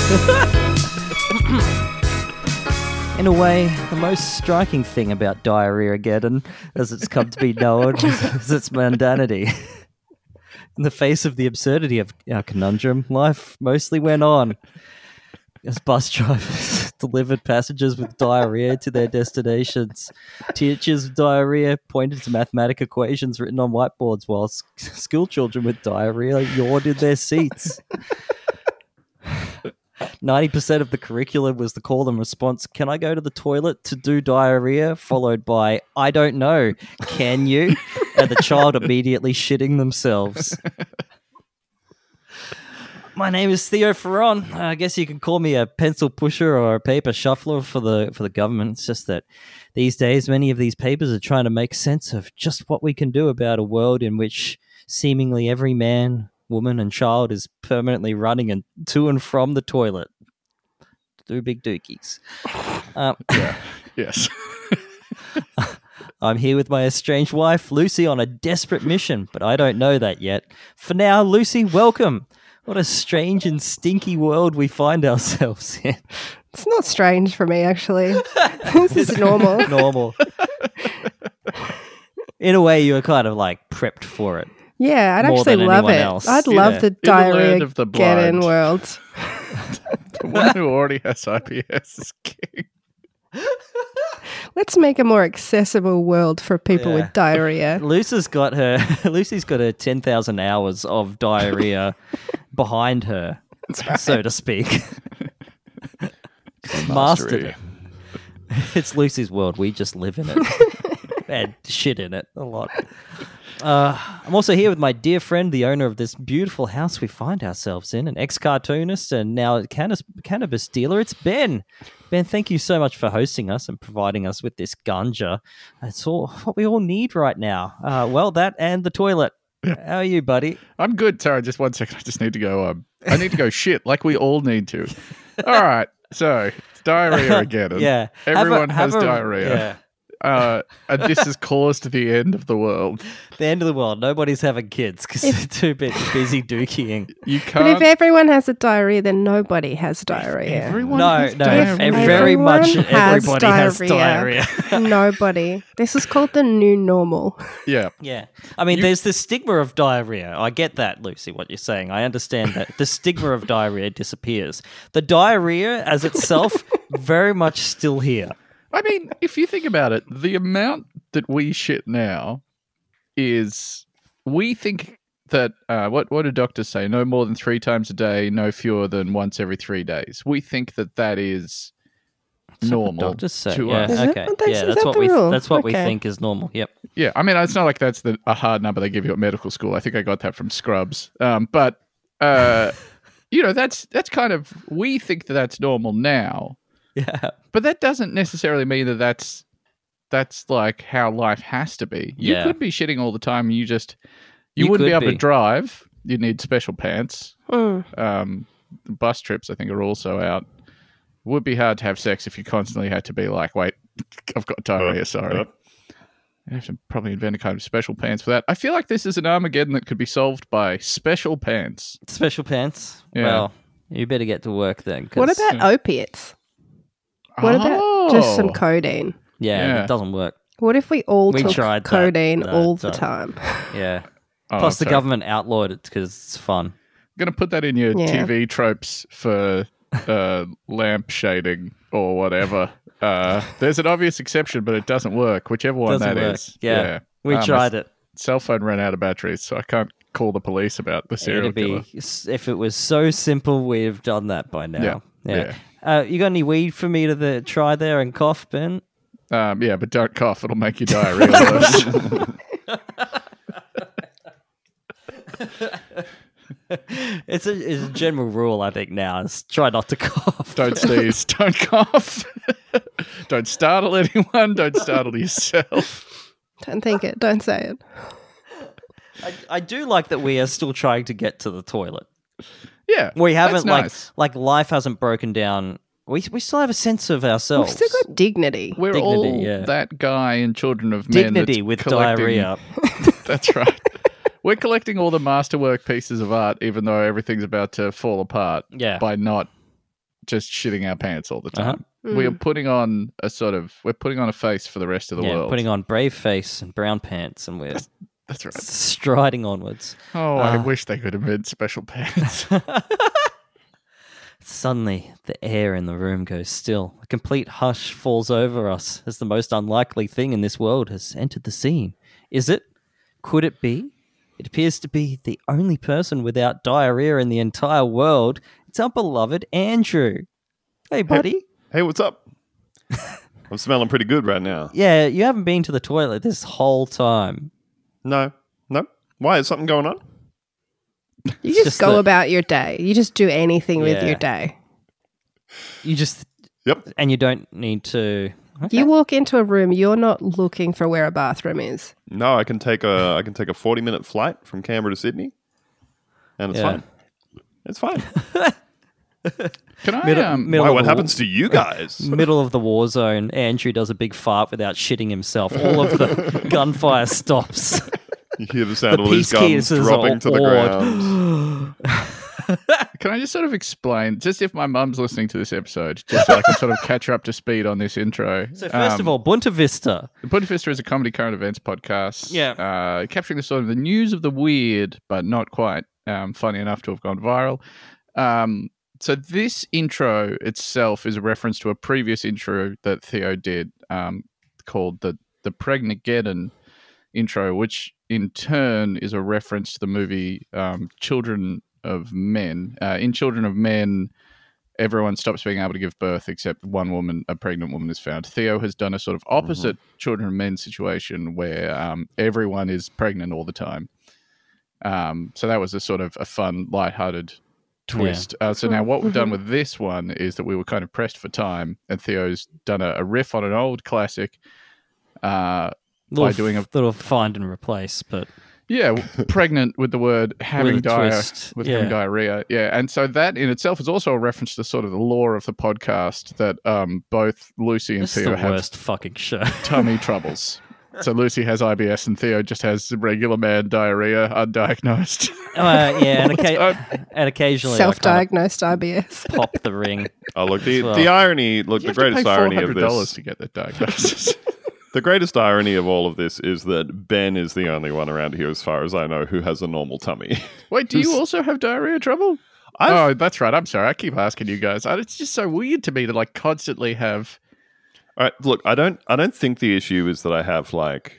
In a way, the most striking thing about Diarrhea-Geddon, as it's come to be known, is its mundanity. In the face of the absurdity of our conundrum, life mostly went on as bus drivers delivered passengers with diarrhea to their destinations. Teachers with diarrhea pointed to mathematical equations written on whiteboards, while school children with diarrhea yawned in their seats. 90% of the curriculum was the call and response, "Can I go to the toilet to do diarrhea?" followed by, "I don't know, can you?" and the child immediately shitting themselves. My name is Theo Ferron. I guess you can call me a pencil pusher or a paper shuffler for the government. It's just that these days many of these papers are trying to make sense of just what we can do about a world in which seemingly every man, woman and child is permanently running to and from the toilet to do big dookies. Yes. I'm here with my estranged wife, Lucy, on a desperate mission, but I don't know that yet. For now, Lucy, welcome. What a strange and stinky world we find ourselves in. It's not strange for me, actually. This is normal. Normal. In a way, you were kind of like prepped for it. Yeah, I'd More actually than love anyone it. else. I'd love the In the land diarrhea of the get-in blind. world. The one who already has IBS is king. Let's make a more accessible world for people Yeah. with diarrhea. Lucy's got her 10,000 hours of diarrhea behind her, so to speak. Mastered it. It's Lucy's world. We just live in it and shit in it a lot. I'm also here with my dear friend, the owner of this beautiful house we find ourselves in, an ex-cartoonist and now cannabis dealer. It's Ben. Ben, thank you so much for hosting us and providing us with this ganja. It's all what we all need right now. Well, that and the toilet. How are you, buddy? I'm good. Sorry, just 1 second. I just need to go. I need to go shit like we all need to. All right. So, diarrhea again. Yeah. Everyone has diarrhea. Yeah. And this has caused the end of the world. The end of the world. Nobody's having kids because they're too busy dookieing. You But can't. if everyone has a diarrhea, then nobody has diarrhea. Everyone No, has no, diarrhea. very much Everyone has everybody has diarrhea. Nobody. This is called the new normal. Yeah. Yeah. I mean, there's the stigma of diarrhea. I get that, Lucy, what you're saying. I understand that. The stigma of diarrhea disappears. The diarrhea as itself, very much still here. I mean, if you think about it, the amount that we shit now is, we think that, what do doctors say? No more than 3 times a day, no fewer than once every 3 days. We think that is normal Doctors say, to yeah, us. Is it? okay, That's- yeah, is that's that what the we rule? that's what we Okay. think is normal. Yep. Yeah, I mean, it's not like that's a hard number they give you at medical school. I think I got that from Scrubs. But that's kind of, we think that that's normal now. Yeah. But that doesn't necessarily mean that that's like how life has to be. You Yeah. could be shitting all the time. You You wouldn't be could able be. to drive. You'd need special pants. Mm. Bus trips, I think, are also out. It would be hard to have sex if you constantly had to be like, wait, I've got diarrhea, sorry. You have to probably invent a kind of special pants for that. I feel like this is an Armageddon that could be solved by special pants. Special pants. Yeah. Well, you better get to work then. 'Cause, What about opiates? What about just some Oh. Yeah, Yeah. it doesn't work. What if we all We took tried that. codeine No, all it the doesn't. time? Yeah. Oh, Plus, the sorry. government outlawed it because it's fun. I'm going to put that in your Yeah. TV tropes for lamp shading or whatever. There's an obvious exception, but it doesn't work, whichever one Doesn't that work. is. Yeah. We My tried it. cell phone ran out of batteries, so I can't call the police about the serial It'd killer. be if it was so simple, we'd have done that by now. Yeah. You got any weed for me to try there and cough, Ben? Yeah, but don't cough; it'll make your diarrhea worse. It's a general rule, I think. Now is try not to cough. Don't sneeze, don't cough, don't startle anyone, don't startle yourself. Don't think it. Don't say it. I do like that we are still trying to get to the toilet. Yeah, We haven't that's nice. like life hasn't broken down. We still have a sense of We've ourselves. still got dignity. We're Dignity, all yeah. that guy in Children of Men Dignity that's with collecting- diarrhea. That's right. We're collecting all the masterwork pieces of art, even though everything's about to fall apart. Yeah. By not just shitting our pants all the time. Uh-huh. We are putting on we're putting on a face for the rest of the world. putting on brave face and brown pants, and we're That's right. striding onwards. Oh, I wish they could have made special pants. Suddenly, the air in the room goes still. A complete hush falls over us as the most unlikely thing in this world has entered the scene. Is it? Could it be? It appears to be the only person without diarrhea in the entire world. It's our beloved Andrew. Hey, buddy. Hey, what's up? I'm smelling pretty good right now. Yeah, you haven't been to the toilet this whole time. No. Why? Is something going on? You just just go that- about your day. You just do anything with Yeah. your day. You just... Yep. And you don't need to... You walk into a room, you're not looking for where a bathroom is. No, I can take a 40-minute flight from Canberra to Sydney, and it's Yeah. fine. It's fine. Can I? Middle Why? of What the happens to you guys? Middle of the war zone, Andrew does a big fart without shitting himself. All of the gunfire stops. You hear the sound The of all these guns peacekeepers dropping are to the awed. ground. Can I just sort of explain, just if my mum's listening to this episode, just so I can sort of catch her up to speed on this intro. So first of all, Bunta Vista. Bunta Vista is a comedy current events podcast. Yeah. Capturing the sort of the news of the weird, but not quite funny enough to have gone viral. So this intro itself is a reference to a previous intro that Theo did called the Pregnageddon intro, which in turn is a reference to the movie Children of Men. In Children of Men, everyone stops being able to give birth except one woman, a pregnant woman, is found. Theo has done a sort of opposite Children of Men situation where everyone is pregnant all the time. So that was a sort of a fun, lighthearted twist. So now what we've done with this one is that we were kind of pressed for time, and Theo's done a riff on an old classic by doing a little find and replace, but pregnant with the word having With a twist, having diarrhea. Yeah. And so that in itself is also a reference to sort of the lore of the podcast that both Lucy and it's Theo the have worst fucking show. tummy troubles. So Lucy has IBS and Theo just has regular man diarrhea, undiagnosed. And occasionally I kind Self-diagnosed IBS. of pop the ring. Oh, look, as well. the irony, look, You the have to pay greatest irony of $400 this, to get that diagnosis. the greatest irony of all of this is that Ben is the only one around here, as far as I know, who has a normal tummy. Wait, do you also have diarrhea trouble? Oh, that's right. I'm sorry. I keep asking you guys. It's just so weird to me to like constantly have. All right, look, I don't think the issue is that I have like.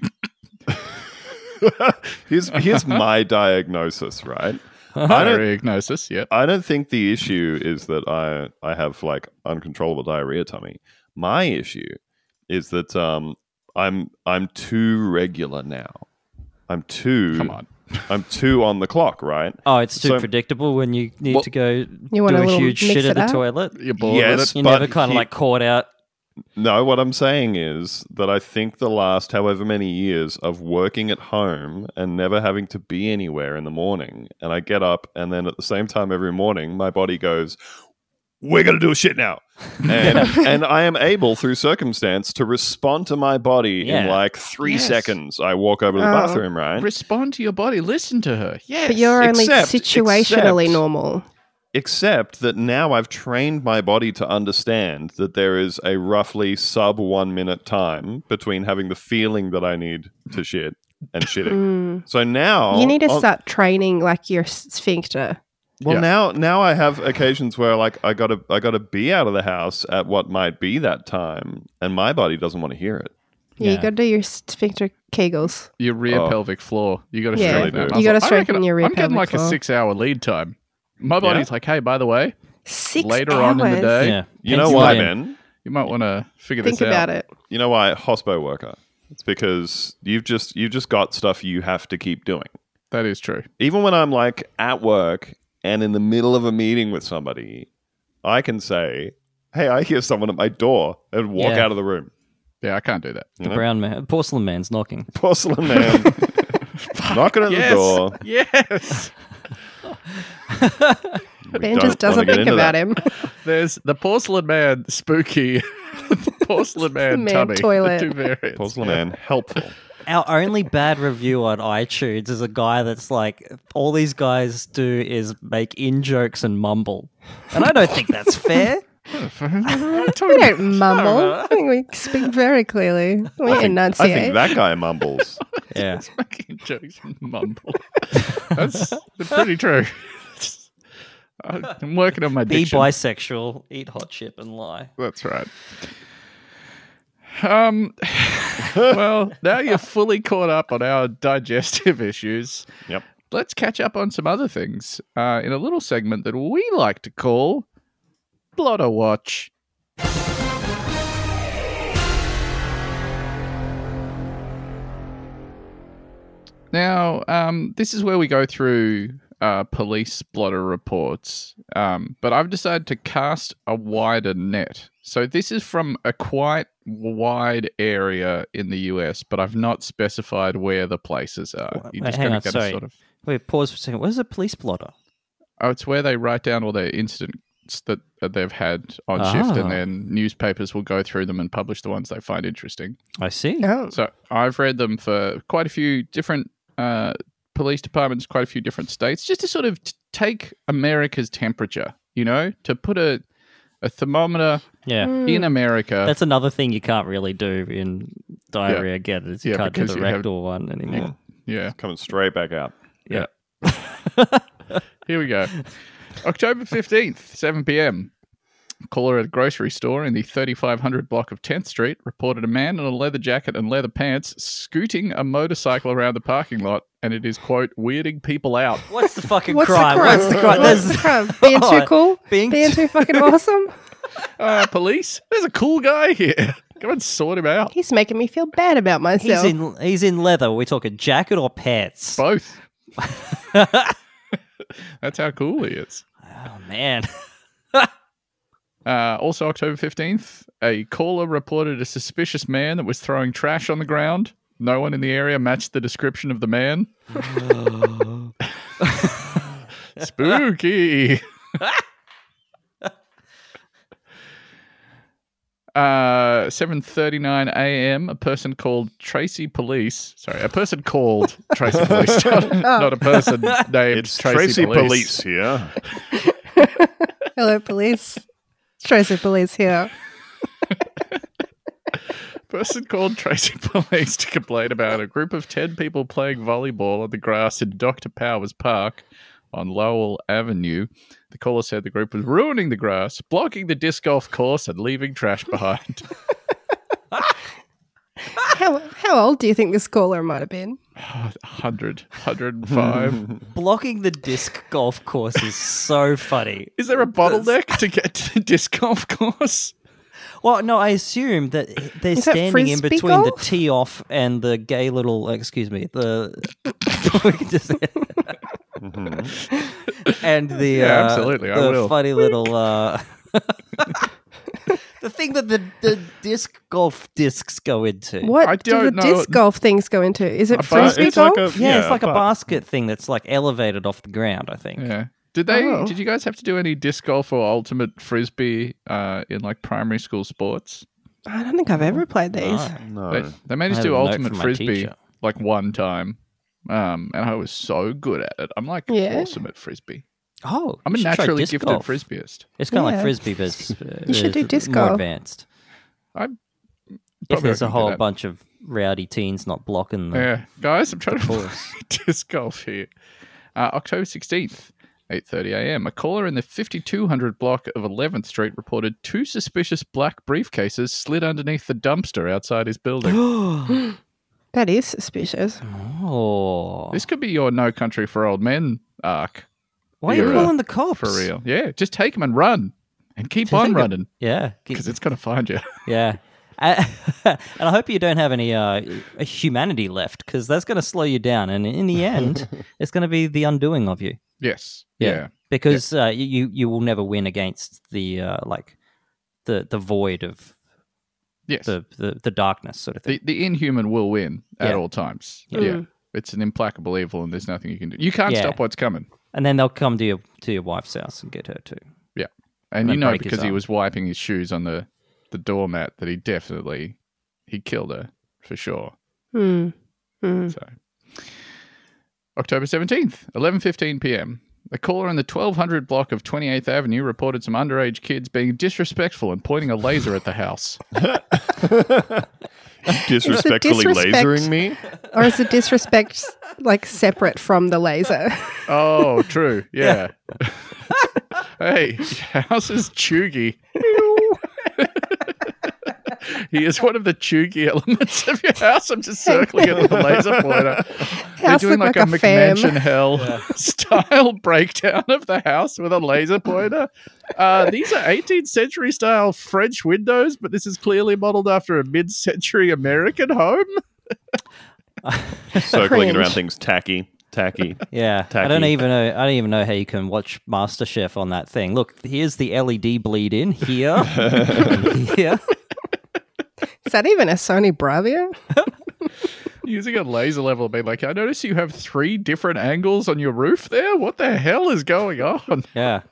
here's my diagnosis, right? Diagnosis, yeah. I don't think the issue is that I have like uncontrollable diarrhea tummy. My issue is that I'm too regular now. I'm too on the clock, right? Oh, it's too So- predictable when you need to go You want do a a little huge mix shit it at the up? toilet. You're bored Yes, with it? You but never kind of like caught out. No, what I'm saying is that I think the last however many years of working at home and never having to be anywhere in the morning, and I get up and then at the same time every morning, my body goes, we're going to do a shit now. And I am able, through circumstance, to respond to my body in like 3 Yes. seconds. I walk over to the Oh. bathroom, right? Respond to your body. Listen to her. Yes. But you're only Except- situationally except- normal. Except that now I've trained my body to understand that there is a roughly sub 1 minute time between having the feeling that I need to shit and shitting. So now You need to start training like your sphincter. Well, Yeah. now I have occasions where like I gotta be out of the house at what might be that time, and my body doesn't want to hear it. Yeah, Yeah. you got to do your sphincter kegels. Your rear Oh. pelvic floor. You got to Yeah, straighten that you gotta muscle. I straighten reckon your rear I'm getting pelvic like floor. a 6-hour lead time. My body's like, hey, by the way, 6 later hours. on in the day, Yeah. You know Pencil why, it in. Ben? you might want to figure Think this out. about it. You know why? Hospo worker. It's because you've just got stuff you have to keep doing. That is true. Even when I'm like at work and in the middle of a meeting with somebody, I can say, "Hey, I hear someone at my door," and walk Yeah. out of the room. Yeah, I can't do that. You The know? brown man, porcelain man's knocking. Porcelain man knocking at the door. Yes. We Ben don't just doesn't wanna get think into about that. him. There's the porcelain man spooky, the porcelain man, Man tummy. toilet. The two variants. Porcelain man helpful. Our only bad review on iTunes is a guy that's like, all these guys do is make in jokes and mumble. And I don't think that's fair. We don't mumble. I think we speak very clearly. We I think enunciate. that guy mumbles. Yeah. He's making jokes and mumble. That's pretty true. I'm working on my Be diction. bisexual, eat hot chip, and lie. That's right. Well, now you're fully caught up on our digestive issues. Yep. Let's catch up on some other things in a little segment that we like to call Blotter Watch. Now, this is where we go through police blotter reports, but I've decided to cast a wider net. So this is from a quite wide area in the US, but I've not specified where the places are. You're just hang going on, to sorry. sort of... Wait, pause for a second. What is a police blotter? Oh, it's where they write down all their incidents that they've had on shift, Ah. and then newspapers will go through them and publish the ones they find interesting. I see. Oh. So I've read them for quite a few different police departments, quite a few different states, just to sort of take America's temperature, you know, to put a thermometer Yeah. in America. That's another thing you can't really do in diarrhea again. Is you Yeah, can't do because the you have- rectal one anymore. Yeah. Coming straight back out. Yeah. Here we go. October 15th, 7 p.m. Caller at a grocery store in the 3500 block of 10th Street reported a man in a leather jacket and leather pants scooting a motorcycle around the parking lot, and it is, quote, weirding people out. What's the fucking What's crime? the crime? What's the crime? What's the There's- crime? Being too cool? Being Being too fucking awesome? Police, there's a cool guy here. Come and sort him out. He's making me feel bad about myself. he's in leather. Are we talking jacket or pants? Both. That's how cool he is. Oh man. Also, October 15th, a caller reported a suspicious man that was throwing trash on the ground. No one in the area matched the description of the man. Spooky. 7:39 a.m. A person called Tracy Police. Sorry, a person called Tracy Police, not a person named It's Tracy Police here. Hello, police. It's Tracy Police here. Person called Tracy Police to complain about a group of 10 people playing volleyball on the grass in Dr. Powers Park on Lowell Avenue. The caller said the group was ruining the grass, blocking the disc golf course, and leaving trash behind. How old do you think this caller might have been? 100, 105. Blocking the disc golf course is so funny. Is there a bottleneck to get to the disc golf course? Well, no, I assume that they're Is that standing in frisbee between the golf? tee off and the gay little, excuse me, the and the Yeah, absolutely, I the will. funny little the thing that the disc golf discs go into. What I do the don't know. disc golf things go into? Is it A frisbee it's golf? like a- Yeah, it's like a but- basket thing that's like elevated off the ground, I think. Yeah. Did they? Oh. Did you guys have to do any disc golf or ultimate frisbee in like primary school sports? I don't think I've ever played these. No. No. They made us I do have a note ultimate from my frisbee teacher. like one time, and I was so good at it. I'm like Yeah. awesome at frisbee. Oh, I'm you a should try naturally disc gifted golf. frisbeeist. It's kind of Yeah. like frisbee, but You should do disc more golf. advanced. If Probably there's I a can do whole that. bunch of rowdy teens not blocking the Yeah, guys, I'm trying to course. play disc golf here. October 16th, 8:30 a.m. A caller in the 5200 block of 11th Street reported two suspicious black briefcases slid underneath the dumpster outside his building. That is suspicious. Oh, This could be your No Country for Old Men arc. why are you You're, calling the cops For real. Yeah, just take them and run. And keep Do you on think that- running. Yeah, Because it's going to find you. yeah. And I hope you don't have any humanity left, because that's going to slow you down, and in the end, it's going to be the undoing of you. Yes. Yeah. Yeah. Because you will never win against the the void of Yes. the darkness sort of thing. The inhuman will win at Yeah. all times. Yeah. Yeah. It's an implacable evil and there's nothing you can do. You can't Yeah. stop what's coming. And then they'll come to your wife's house and get her too. Yeah. And And you know break his because he arm. was wiping his shoes on the doormat that he killed her for sure. Hmm. Hmm. So October 17th, 11:15 p.m. A caller in the 1200 block of 28th Avenue reported some underage kids being disrespectful and pointing a laser at the house. Disrespectfully disrespect- lasering me? Or is the disrespect like separate from the laser? Oh, true. Yeah. Hey, your house is chuggy. He is one of the chuggy elements of your house. I'm just circling it with a laser pointer. They're House doing look like a like a fam. McMansion hell style breakdown of the house with a laser pointer. These are 18th century style French windows, but this is clearly modeled after a mid-century American home. Circling it around Cringe. things tacky. Yeah, I Tacky. don't even know how you can watch MasterChef on that thing. Look, here's the LED bleed in here, and here. Is that even a Sony Bravia? Using a laser level, being like, I notice you have 3 different angles on your roof there. What the hell is going on? Yeah,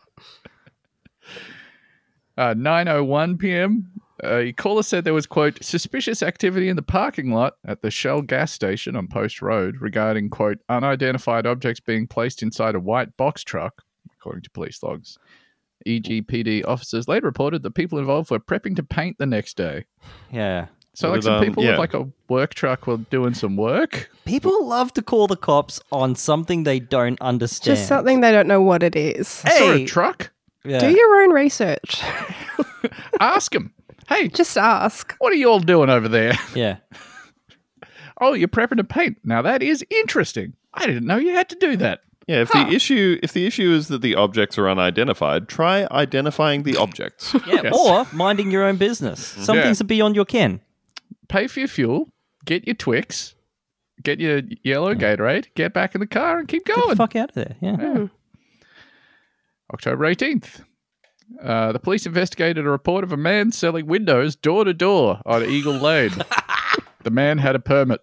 9:01 p.m. A caller said there was, quote, suspicious activity in the parking lot at the Shell gas station on Post Road regarding, quote, unidentified objects being placed inside a white box truck, according to police logs. EGPD officers later reported that people involved were prepping to paint the next day. yeah. So, Well, like, some people yeah. with, like, a work truck were doing some work. People love to call the cops on something they don't understand. Just something they don't know what it is. I saw a Hey! truck. Yeah. Do your own research. Ask them. Hey, Just ask. what are you all doing over there? Yeah. Oh, you're prepping to paint. Now, that is interesting. I didn't know you had to do that. Yeah, if the issue is that the objects are unidentified, try identifying the objects. Yeah, Yes. or minding your own business. Some Yeah. things are beyond your ken. Pay for your fuel, get your Twix, get your yellow Gatorade, get back in the car and keep Get the going. fuck out of there. Yeah. Yeah. October 18th. The police investigated a report of a man selling windows door to door on Eagle Lane. The man had a permit.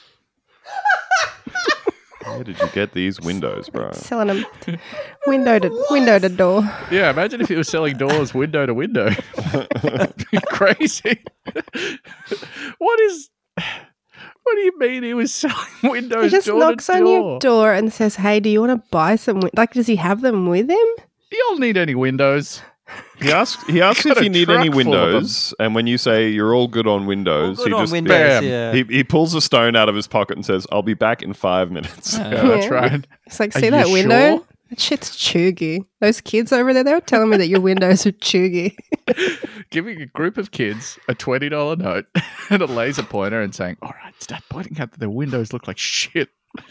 Where did you get these windows, bro? Selling them window to door. Yeah, imagine if he was selling doors window to window. That'd be crazy. What do you mean he was selling windows He just door knocks to on door? your door and says, "Hey, do you want to buy some?" Like, does he have them with him? Do y'all need any windows? He asks Got if a you need any truck full of them. windows, and when you say you're all good on windows, Good he on just Windows, bam. yeah. he pulls a stone out of his pocket and says, "I'll be back in 5 minutes." Yeah, that's Yeah. right. It's like, Are see you that window? sure? That shit's chuggy. Those kids over there, they were telling me that your windows are chuggy. Giving a group of kids a $20 note and a laser pointer and saying, all right, start pointing out that their windows look like shit.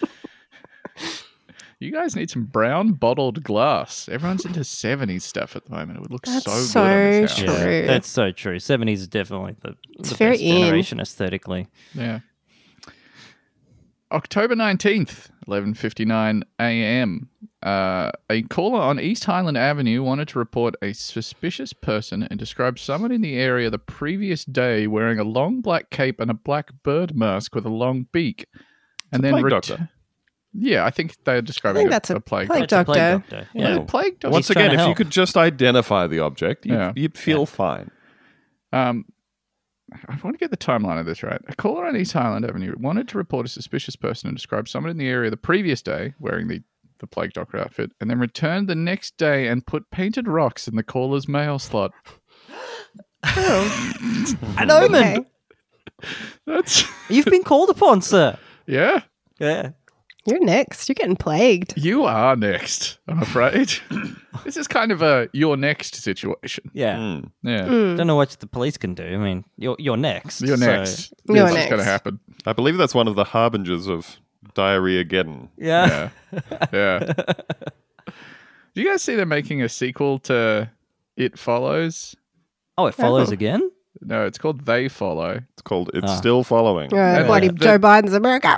You guys need some brown bottled glass. Everyone's into 70s stuff at the moment. It would look That's so good so on this house. true. Yeah, that's so true. 70s is definitely the very best in. generation aesthetically. Yeah. October 19th, 11:59 a.m. A caller on East Highland Avenue wanted to report a suspicious person and described someone in the area the previous day wearing a long black cape and a black bird mask with a long beak. And a then plague doctor. Yeah, I think they're describing think that's a a plague plague doctor. It's a doctor. doctor. Yeah, Yeah. the plague doctor. Once He's trying again, to if you help. could just identify the object, Yeah. you'd feel fine. I want to get the timeline of this right. A caller on East Highland Avenue wanted to report a suspicious person and describe someone in the area the previous day wearing the plague doctor outfit, and then returned the next day and put painted rocks in the caller's mail slot. An omen! Okay. That's You've been called upon, sir. yeah. Yeah. You're next. You're getting plagued. You are next, I'm afraid. This is kind of a you're next situation. Yeah. Mm. Yeah. Don't know what the police can do. I mean, you're next. You're so- next. You're That's what's next. going to happen. I believe that's one of the harbingers of diarrhea-geddon. Yeah. Yeah. Yeah. Do you guys see they're making a sequel to It Follows? Oh, it follows Oh. again? No, it's called They Follow. It's called It's Ah. Still Following. Bloody the- Joe Biden's America.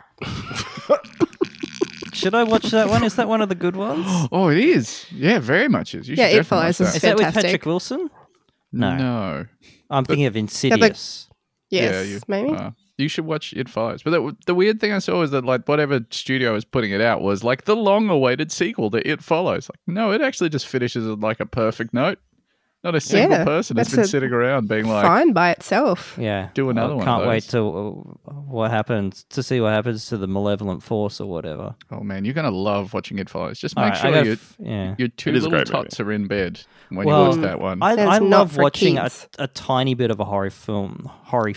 Should I watch that one? Is that one of the good ones? Oh, it is. Yeah, very much is. You Yeah, should It definitely Follows watch is Is that. that with fantastic. Patrick Wilson? No. No. I'm thinking of Insidious. Yes, maybe. You should watch It Follows. But the weird thing I saw was that like whatever studio was putting it out was like the long-awaited sequel to It Follows. Like, no, it actually just finishes with like a perfect note. Not a single Yeah, person has that's been a sitting around being like, Fine by itself. Yeah. Do another one of Can't wait those. to what happens to see what happens to the malevolent force or whatever. oh man, you're going to love watching It Follows. Just All make right, sure yeah. your two It is a little great movie. tots are in bed when Well, you watch that one. I That's not love for watching kids. a tiny bit of a horror film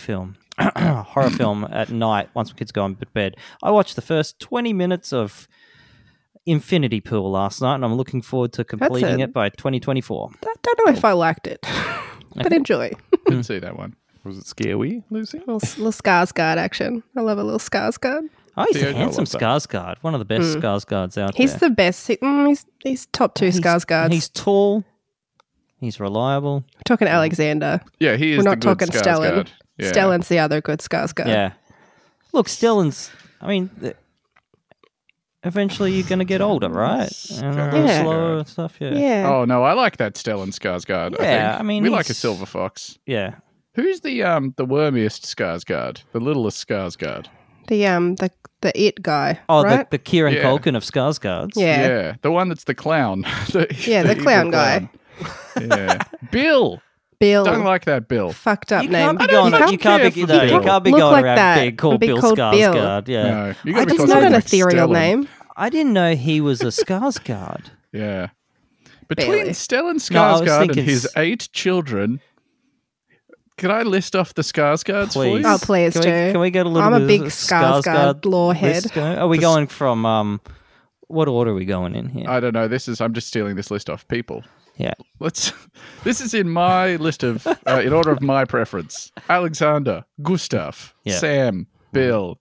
at night once my kids go to bed. I watched the first 20 minutes of Infinity Pool last night, and I'm looking forward to completing it by 2024. I don't know if I liked it, but enjoy. Didn't see that one. Was it scary, Lucy? Little Skarsgård action. I love a little Skarsgård. Oh, he's Theo, a I handsome love that. Skarsgård. One of the best Skarsgårds out He's there. the best. He's top two Skarsgårds. He's tall. He's reliable. We're talking Alexander. Yeah, he is We're the not good talking Stellan. Skarsgård. Yeah. Stellan's the other good Skarsgård. Yeah. Look, Stellan's. I mean, eventually you're going to get older, right? And a little Yeah. slower and stuff. Yeah. Yeah. Oh no, I like that Stellan Skarsgård. Yeah, think. I mean, we like a he's- silver fox. Yeah. Who's the wormiest Skarsgård? The littlest Skarsgård? The it guy. Oh, right? the Kieran Yeah. Culkin of Skarsgårds. Yeah. the one that's the clown. the the evil clown guy. Yeah, Bill. Bill. Don't like that Bill. Fucked up You name. can't be I don't going. fucking You can't care be. for No, you Bill. can't be Look going like around that being called and be Bill called Bill. Skarsgård. Yeah. No, you got to be It's called not something an like ethereal Stellan. name. I didn't know he was a Skarsgård. Yeah. Between Barely. Stellan No, I was Skarsgård and thinking his 8 children, can I list off the Skarsgårds for Please. you? Oh, please Can do. we get a little I'm a bit big of Skarsgård lore head. list going? Are we going from what order are we going in here? I don't know. I'm just stealing this list off people. Yeah. This is in my list of, in order of my preference. Alexander, Gustav, Yeah. Sam, Bill,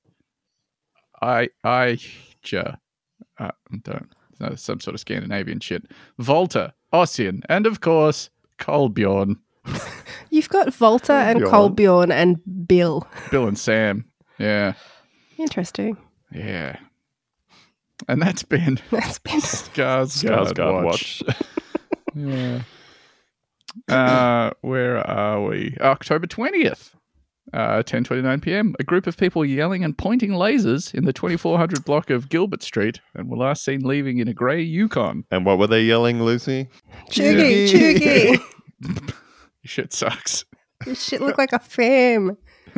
some sort of Scandinavian shit. Volta, Ossian, and of course, Kolbjorn. You've got Volta and Kolbjorn. Kolbjorn and Bill. Bill and Sam. Yeah. Interesting. Yeah. And that's been That's been Skarsgård Skarsgård Watch. watch. Yeah. Where are we? October 20th, 10:29 p.m. A group of people yelling and pointing lasers in the 2400 block of Gilbert Street and were last seen leaving in a grey Yukon. And what were they yelling, Lucy? Chuggy, Chuggy. Shit sucks. This shit look like a fam.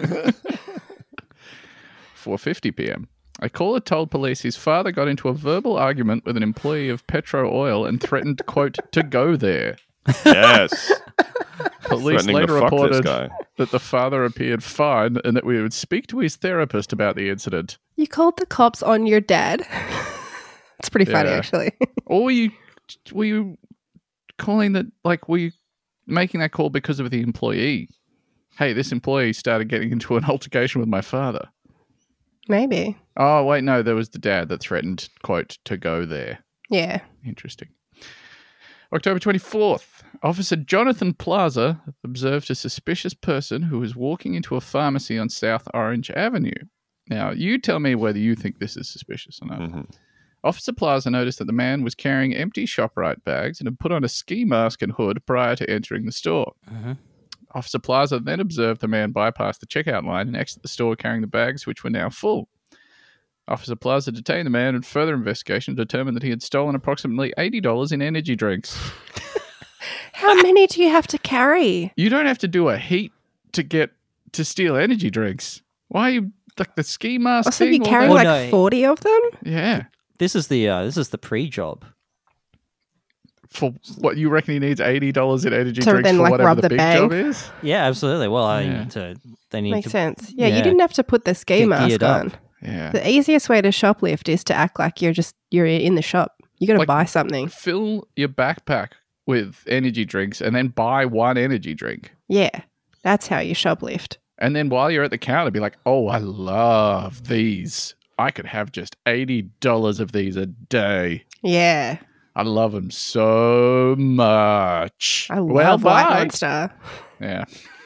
4:50 p.m. A caller told police his father got into a verbal argument with an employee of Petro Oil and threatened, quote, to go there. Yes. Police Threatening later to fuck this reported guy. that the father appeared fine and that we would speak to his therapist about the incident. You called the cops on your dad. It's pretty funny, Yeah. actually. Or were you calling that, like, were you making that call because of the employee? Hey, this employee started getting into an altercation with my father. Maybe. Oh, wait, no, there was the dad that threatened, quote, to go there. Yeah. Interesting. October 24th, Officer Jonathan Plaza observed a suspicious person who was walking into a pharmacy on South Orange Avenue. Now, you tell me whether you think this is suspicious or not. Mhm. Officer Plaza noticed that the man was carrying empty ShopRite bags and had put on a ski mask and hood prior to entering the store. Mhm. Officer Plaza then observed the man bypass the checkout line and exit the store carrying the bags, which were now full. Officer Plaza detained the man, and further investigation determined that he had stolen approximately $80 in energy drinks. How many do you have to carry? You don't have to do a heat to steal energy drinks. Why are you like the ski mask Oh, so thing? you all carry that? Well, like no. 40 of them? Yeah. This is the pre-job. For what you reckon he needs $80 in energy To drinks then, for like, whatever rub the the big bag? job is? Yeah, absolutely. Well, Yeah. they need Makes to. sense. Yeah, yeah. you didn't have to put the ski Get mask geared up. on. Yeah. The easiest way to shoplift is to act like you're in the shop. You got to Like- buy something. Fill your backpack with energy drinks and then buy one energy drink. Yeah, that's how you shoplift. And then while you're at the counter, be like, oh, I love these. I could have just $80 of these a day. Yeah, I love them so much. I Well, love White bye. Monster. Yeah.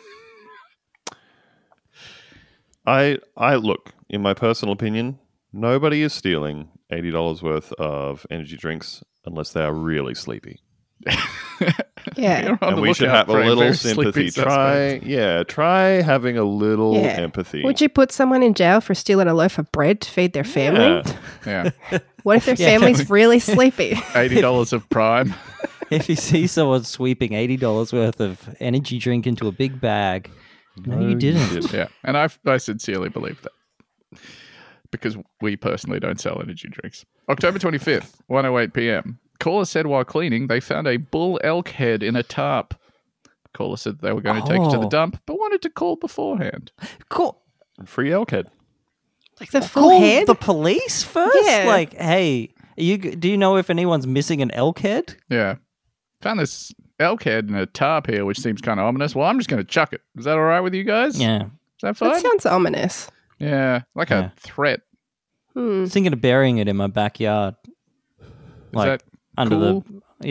I look, in my personal opinion, nobody is stealing $80 worth of energy drinks unless they are really sleepy. Yeah, You're on And the we should lookout have a for little very sympathy. sleepy suspect. Try having a little Yeah. empathy. would you put someone in jail for stealing a loaf of bread to feed their family? Yeah. Yeah. What if their Yeah. family's really sleepy? $80 of prime. If you see someone sweeping $80 worth of energy drink into a big bag, no, you didn't. Yeah, and I sincerely believe that because we personally don't sell energy drinks. October 25th, 1:08 p.m. Caller said while cleaning they found a bull elk head in a tarp. Caller said they were going to take it to the Oh. dump, but wanted to call beforehand. Cool. Free elk head. Like the full Call head? the police first. Yeah. Like, hey, do you know if anyone's missing an elk head? Yeah. Found this elk head in a tarp here, which seems kind of ominous. Well, I'm just going to chuck it. Is that all right with you guys? Yeah. Is that fine? That sounds ominous. Yeah, like Yeah. a threat. I was thinking of burying it in my backyard. Is Like, that under cool?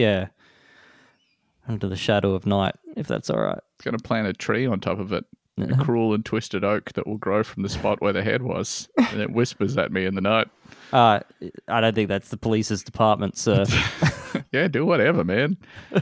under the shadow of night, if that's all right. Going to plant a tree on top of it. A cruel and twisted oak that will grow from the spot where the head was. And it whispers at me in the night. I don't think that's the police's department, sir. Yeah, do whatever, man.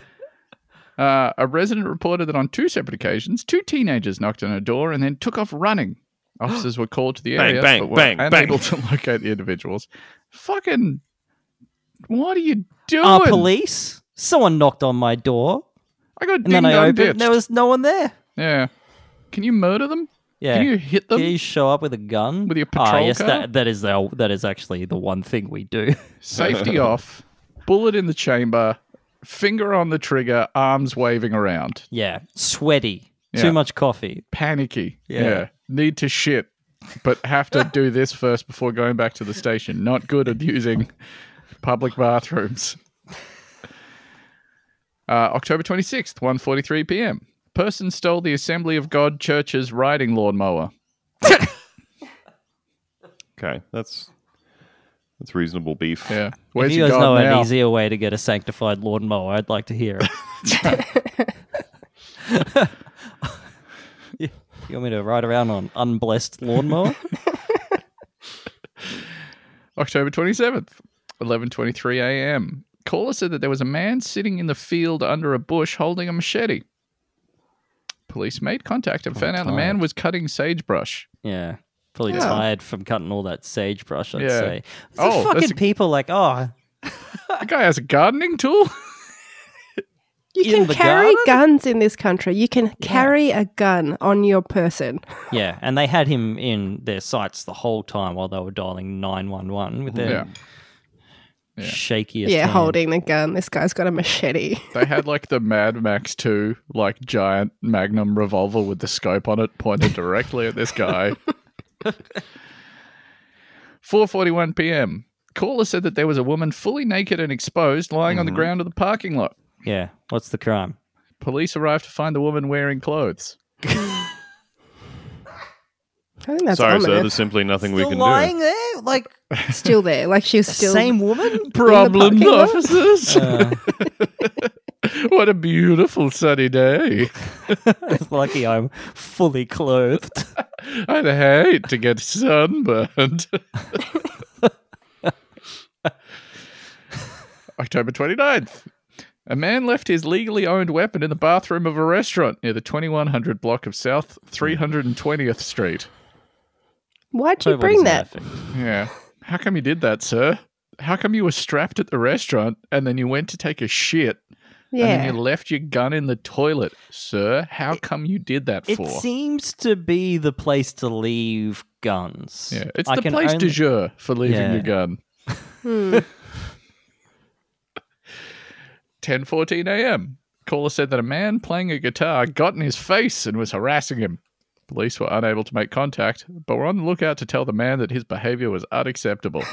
A resident reported that on 2 separate occasions, 2 teenagers knocked on a door and then took off running. Officers were called to the Bang, area, bang, but were bang, unable bang. to locate the individuals. Fucking, what are you doing? Police? Someone knocked on my door, I got and ding then I dong opened, ditched. and there was no one there. Yeah. Can you murder them? Yeah. Can you hit them? Can you show up with a gun? With your patrol yes, car? that is actually the one thing we do. Safety off, bullet in the chamber, finger on the trigger, arms waving around. Yeah. Sweaty. Yeah. Too much coffee. Panicky. Yeah. Need to shit, but have to do this first before going back to the station. Not good at using public bathrooms. October 26th, 1:43 p.m. Person stole the Assembly of God Church's riding lawnmower. Okay, that's reasonable beef. Yeah. Where's if you your guys God know now? an easier way to get a sanctified lawnmower, I'd like to hear it. You want me to ride around on unblessed lawnmower? October 27th, 11:23 a.m. Caller said that there was a man sitting in the field under a bush holding a machete. Police made contact and found out the man tired. was cutting sagebrush. Yeah. Probably Yeah. tired from cutting all that sagebrush, I'd Yeah. say. The Oh, that's fucking a- people like, The guy has a gardening tool? You In can the carry garden? guns in this country. You can carry a gun on your person. yeah. And they had him in their sights the whole time while they were dialing 911 with their Yeah. shakiest Yeah, hand. holding the gun. This guy's got a machete. They had like the Mad Max 2, like giant magnum revolver with the scope on it pointed directly at this guy. 4:41 p.m. Caller said that there was a woman fully naked and exposed lying on the ground of the parking lot. Yeah. What's the crime? Police arrived to find the woman wearing clothes. I think that's Sorry, sir. ominous. There's simply nothing we Still can lying there? Like, Still there. Like she's still. same woman? Problem, parking lot? officers. Uh, What a beautiful sunny day. lucky I'm fully clothed. I'd hate to get sunburned. October 29th. A man left his legally owned weapon in the bathroom of a restaurant near the 2100 block of South 320th Street. Why'd you Nobody's bring that? laughing. Yeah. How come you did that, sir? How come you were strapped at the restaurant and then you went to take a shit and then Yeah. you left your gun in the toilet, sir? How come you did that It for? seems to be the place to leave guns. Yeah, it's I the can place only- du jour for leaving Yeah. your gun. Hmm. 10:14 a.m. Caller said that a man playing a guitar got in his face and was harassing him. Police were unable to make contact, but were on the lookout to tell the man that his behavior was unacceptable.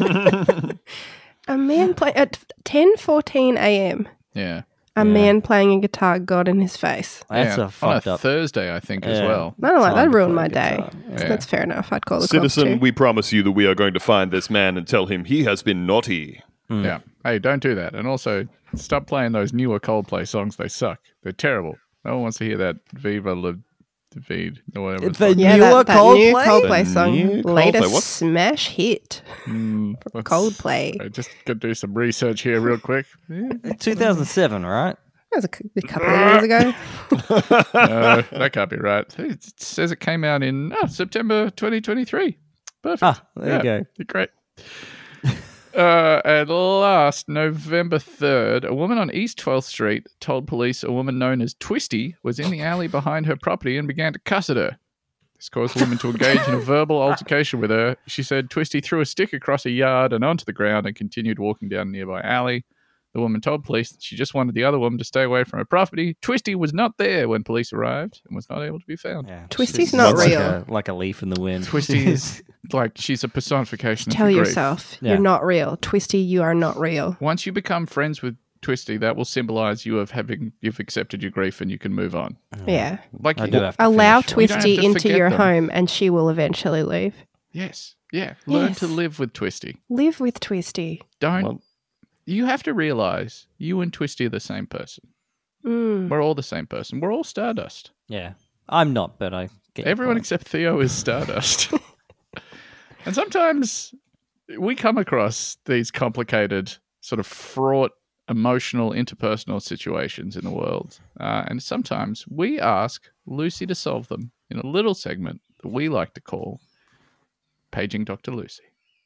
A man at 10:14 a.m. Yeah. A man playing a guitar got in his face. That's Yeah. a fucked on a up. Thursday, I think, as Yeah. well. I don't like Time that. to Ruined play my day. guitar. Yeah. That's fair enough. I'd call the Citizen, cops too. we promise you that we are going to find this man and tell him he has been naughty. Yeah. Hey, don't do that. And also, stop playing those newer Coldplay songs. They suck. They're terrible. No one wants to hear that Viva La David or whatever. It's The like. Yeah, newer that new Coldplay? Coldplay The song. new Latest Coldplay. What? smash hit. Let's- Coldplay. I just got to do some research here real quick. 2007, right? That was a couple of years ago. No, that can't be right. It says it came out in September 2023. Perfect. Ah, there you go. Great. At last, November 3rd, a woman on East 12th Street told police a woman known as Twisty was in the alley behind her property and began to cuss at her. This caused the woman to engage in a verbal altercation with her. She said Twisty threw a stick across a yard and onto the ground and continued walking down a nearby alley. The woman told police that she just wanted the other woman to stay away from her property. Twisty was not there when police arrived and was not able to be found. Yeah. Twisty's She's not like real. like a leaf in the wind. Twisty is like she's a personification Tell of grief. yourself Yeah. you're not real. Twisty, you are not real. Once you become friends with Twisty, that will symbolize you've accepted your grief and you can move on. Yeah. Like I do have to Allow finish. You don't have Twisty to into forget your them. home and she will eventually leave. Yes. Yeah. Learn Yes. to live with Twisty. Live with Twisty. Don't. Well- You have to realize you and Twisty are the same person. Mm. We're all the same person. We're all Stardust. Yeah. I'm not, but I get your Everyone point. except Theo is Stardust. And sometimes we come across these complicated, sort of fraught, emotional, interpersonal situations in the world. And sometimes we ask Lucy to solve them in a little segment that we like to call Paging Dr. Lucy.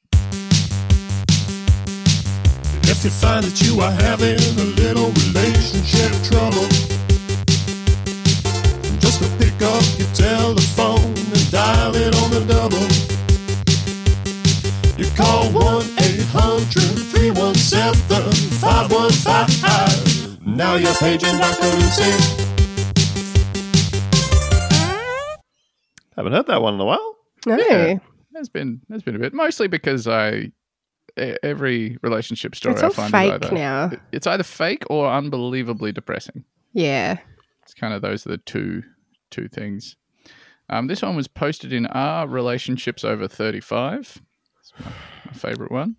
If you find that you are having a little relationship trouble, just to pick up your telephone and dial it on the double. You call 1-800-317-5155. Now you're paging Dr. Lucy. Haven't heard that one in a while. No. Yeah. There's been a bit, mostly because every relationship story It's I all find fake is either, now. It's either fake or unbelievably depressing. Yeah. It's kind of those are the two things. This one was posted in Our Relationships Over 35. It's my favorite one.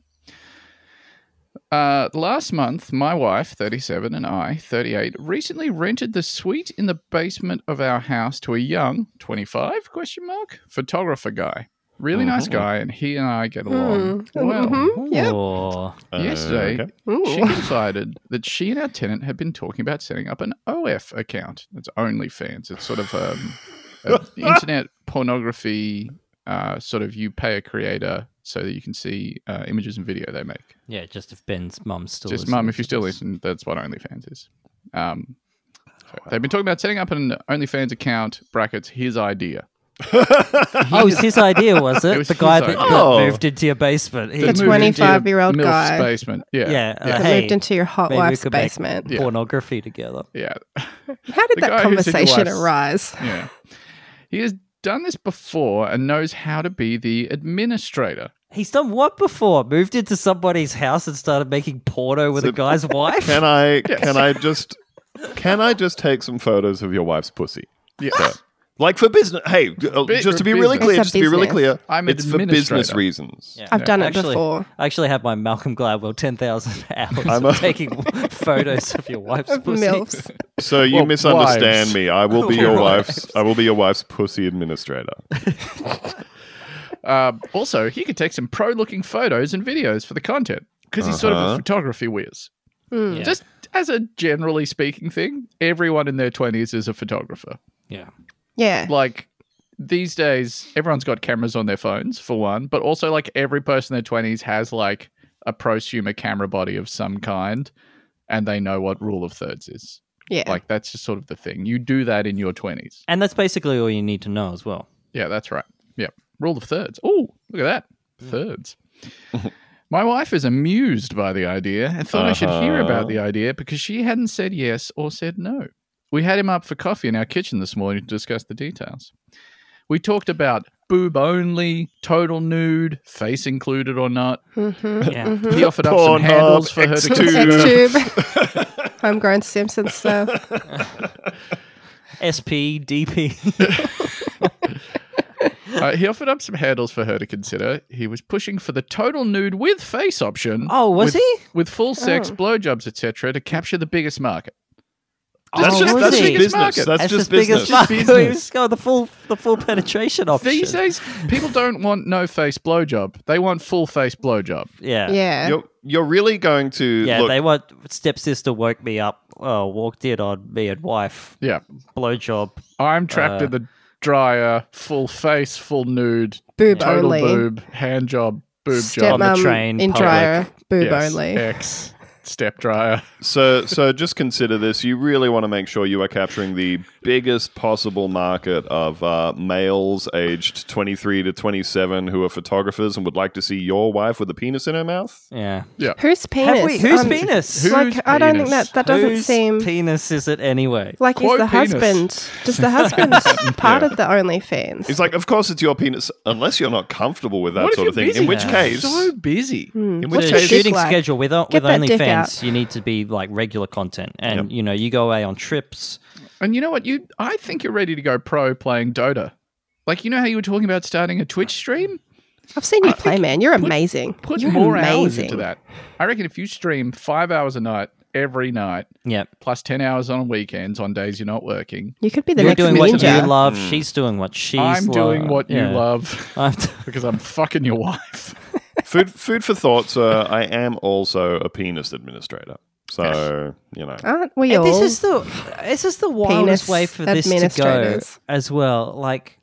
Last month, my wife, 37, and I, 38, recently rented the suite in the basement of our house to a young, 25, photographer guy. Really nice guy, and he and I get along well. Yep. Oh, Yesterday, Okay. she Ooh. confided that she and our tenant had been talking about setting up an OF account. It's OnlyFans. It's sort of an internet pornography, sort of you pay a creator so that you can see images and video they make. yeah, just if Ben's mum's still Just listening mum, if you to still this. listen, that's what OnlyFans is. So they've been talking about setting up an OnlyFans account, brackets, his idea. Oh, it was his idea, was it? It was the guy his that, idea. that Oh. moved into your basement. He, The Moved into 25-year-old MILF's guy. basement. Yeah. yeah, That hey, moved into your hot maybe we wife's could make basement. Yeah. pornography together. Yeah. How did The that guy who's in your conversation wife's- arise? Yeah. He has done this before and knows how to be the administrator. He's done what before? Moved into somebody's house and started making porno with So- a guy's wife? Can I just take some photos of your wife's pussy? Yeah. Like for business. Hey, just to be really business. clear, It's a just to be really business. clear, I'm an it's for business administrator. reasons. Yeah. I've done it Actually- before. I actually have my Malcolm Gladwell 10,000 hours I'm of a- taking photos of your wife's Of pussy. MILFs. So you Well, misunderstand wives. me. I will be your Wives. wife's pussy administrator. Also, he could take some pro-looking photos and videos for the content because he's sort of a photography whiz. Yeah. Just as a generally speaking thing, everyone in their 20s is a photographer. yeah. Yeah. Like these days, everyone's got cameras on their phones for one, but also like every person in their 20s has like a prosumer camera body of some kind, and they know what rule of thirds is. Yeah. Like that's just sort of the thing. You do that in your 20s. And that's basically all you need to know as well. Yeah, that's right. Yep. Rule of thirds. Oh, look at that. Thirds. My wife is amused by the idea and thought I should hear about the idea because she hadn't said yes or said no. We had him up for coffee in our kitchen this morning to discuss the details. We talked about boob only, total nude, face included or not. Yeah. He offered up some Pornhub, handles for her to X2. consider. XTube. Homegrown Simpsons stuff. SP, DP. He offered up some handles for her to consider. He was pushing for the total nude with face option. Oh, was with, he? With full sex, blowjobs, etc., to capture the biggest market. That's Oh, just was that's he? just business. Market. That's That's just big as business. fuck. business. He was going the full penetration option. These days, people don't want no face blowjob. They want full face blowjob. Yeah. Yeah. You're really going to Yeah, look. they want stepsister woke me up, walked in on me and wife, Yeah. blowjob. I'm trapped in the dryer, full face, full nude, Boob total only. boob, hand job, Boob job. On the Stepmom train, in public. dryer, boob Yes, only. X step dryer. So just consider this. You really want to make sure you are capturing the biggest possible market of males aged 23 to 27 who are photographers and would like to see your wife with a penis in her mouth. Yeah. Whose penis? Whose penis? Whose Like, I don't think penis? that doesn't Whose seem penis is it anyway? like he's Quote the penis. husband. Does the husband part of the OnlyFans? He's like, of course it's your penis, unless you're not comfortable with that What if sort of you're thing. busy? In which Yeah. case, So busy. in What's which The your case, dick shooting like? schedule with Get that dick out. OnlyFans, you need to be like regular content, and Yep. you go away on trips. And you know what? I think you're ready to go pro playing Dota. Like, you know how you were talking about starting a Twitch stream? I've seen you play, man. You're amazing. Put You're more amazing. hours into that. I reckon if you stream 5 hours a night every night, Yep. plus 10 hours on weekends on days you're not working, You could be the You're next doing what ninja. you love. She's doing what she's. I'm doing what you yeah. love I'm because I'm fucking your wife. food for thought, sir. I am also a penis administrator. So, Aren't we all? This is the wildest Penis way for this to go administrators. as well. Like,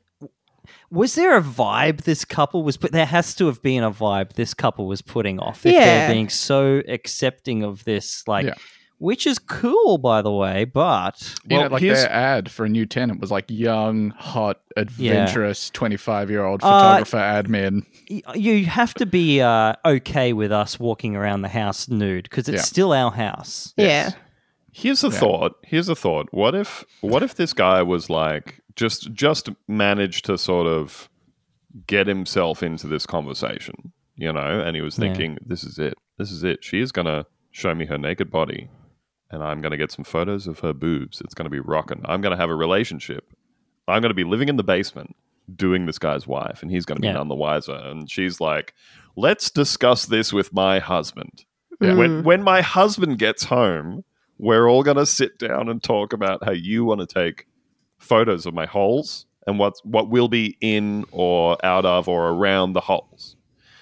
was there a vibe this couple was put? There has to have been a vibe this couple was putting off if Yeah. they're being so accepting of this. Like, Yeah. which is cool, by the way. But You know, Well, like here's- their ad for a new tenant was like young, hot, adventurous 25-year-old Uh, photographer admin. you have to be okay with us walking around the house nude because it's Yeah. still our house. Yeah. Here's a thought. What if this guy was like just managed to sort of get himself into this conversation, and he was thinking, this is it. She is gonna show me her naked body, and I'm gonna get some photos of her boobs. It's gonna be rocking. I'm gonna have a relationship. I'm gonna be living in the basement doing this guy's wife, and he's gonna be Yeah. none the wiser. And she's like, let's discuss this with my husband. When my husband gets home, we're all going to sit down and talk about how you want to take photos of my holes and what will be in or out of or around the holes.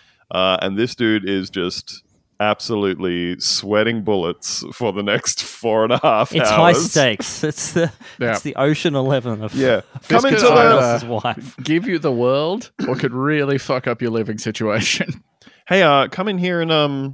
And this dude is just absolutely sweating bullets for the next 4.5 It's hours. high stakes. It's the Yeah. it's the Ocean 11 of Yeah. This Come could into either- the... else's wife. Give you the world or could really fuck up your living situation. Hey, come in here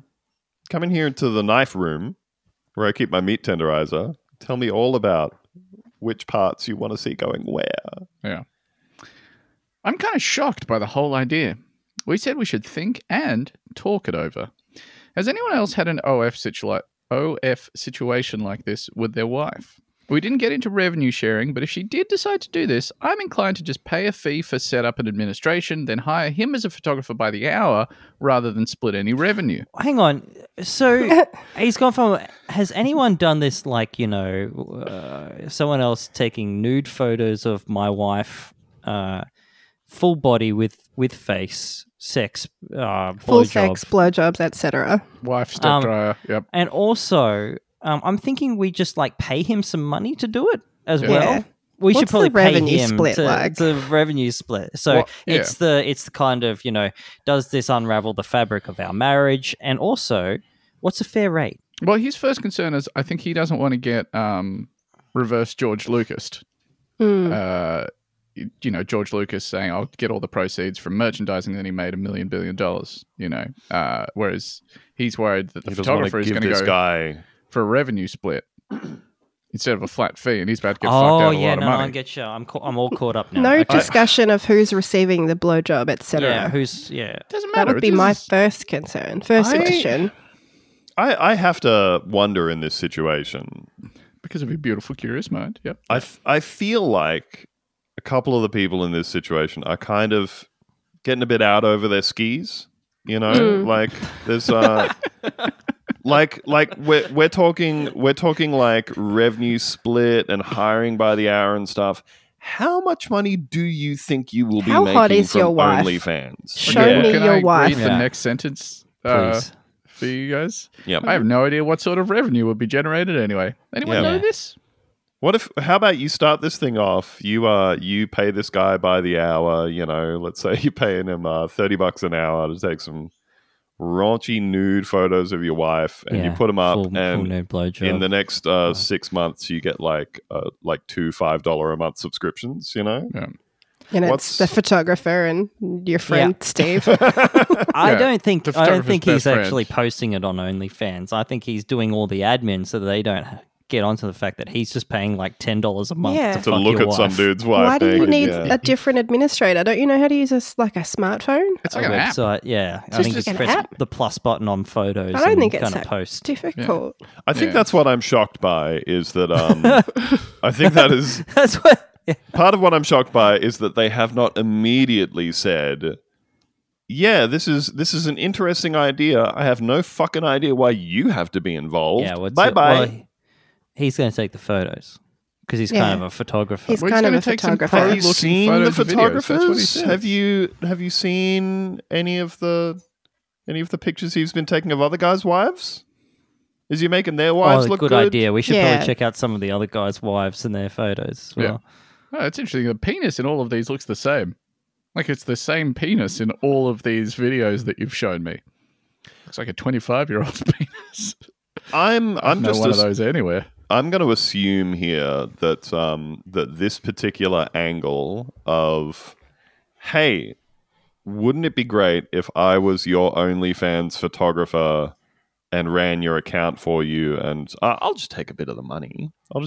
into the knife room where I keep my meat tenderizer. Tell me all about which parts you want to see going where. Yeah. I'm kind of shocked by the whole idea. We said we should think and talk it over. Has anyone else had an OF situation like this with their wife? We didn't get into revenue sharing, but if she did decide to do this, I'm inclined to just pay a fee for setup and administration, then hire him as a photographer by the hour rather than split any revenue. Hang on. So he's gone from. Has anyone done this? Like, someone else taking nude photos of my wife, full body with face, sex, Full blowjob. sex, blowjobs, etc. Wife, step dryer, yep. And also, I'm thinking we just like pay him some money to do it as Yeah. well. We should What's probably the pay revenue him split like? to revenue split. So Well, yeah. it's the kind of does this unravel the fabric of our marriage, and also what's a fair rate? Well, his first concern is I think he doesn't want to get reverse George Lucas. George Lucas saying, I'll get all the proceeds from merchandising, then he made $1 billion, whereas he's worried that the He doesn't want photographer to is give going to this go guy... for a revenue split instead of a flat fee, and he's about to get fucked Oh out of a yeah, lot of no, money. I get you. I'm all caught up now. No Okay. discussion of who's receiving the blowjob, etc. Yeah, Doesn't That matter. would be my first concern. First question. I have to wonder in this situation. because of your beautiful, curious mind. Yep. I feel like a couple of the people in this situation are kind of getting a bit out over their skis. Like there's like we're talking like revenue split and hiring by the hour and stuff. How much money do you think you will be How making hot is from your wife? OnlyFans? Show well, me can your I wife. read the Yeah. next sentence Please. for you guys? Yep. I have no idea what sort of revenue would be generated anyway. Anyone Yeah. know Yeah. this? How about you start this thing off? You pay this guy by the hour. Let's say you're paying him $30 an hour to take some raunchy nude photos of your wife, and you put them up, full and nude blowjob. in the next 6 months, you get like $2 $5 a month subscriptions. Yeah. And What's- it's the photographer and your friend Steve. I Yeah, don't think the I don't photographer's think he's best friend. actually posting it on OnlyFans. I think he's doing all the admin so that they don't get onto the fact that he's just paying like $10 a month Yeah. to To fuck look your at some wife. dude's wife. Why do you naked, need yeah. a different administrator? Don't you know how to use a smartphone? It's A like an app. website, yeah. I Just think like just an press app? the plus button on photos I don't and think it's kind of that post. difficult. I think Yeah. that's what I'm shocked by is that I think that is That's what. part of what I'm shocked by is that they have not immediately said, yeah, this is an interesting idea. I have no fucking idea why you have to be involved. Yeah, what's bye it? bye. Well, he's going to take the photos because he's kind Yeah. of a photographer. He's Well, he's kind of gonna a take some photographer. Have you Looking seen the photos and videos, that's what he photographers? said. Have you seen any of the pictures he's been taking of other guys' wives? Is he making their wives look good good? idea. We should Yeah. probably check out some of the other guys' wives and their photos as well. Oh, it's interesting. The penis in all of these looks the same. Like it's the same penis in all of these videos that you've shown me. Looks like a 25-year-old's penis. I'm No just one of those anywhere. I'm going to assume here that that this particular angle of, hey, wouldn't it be great if I was your OnlyFans photographer and ran your account for you, and I'll just take a bit of the money.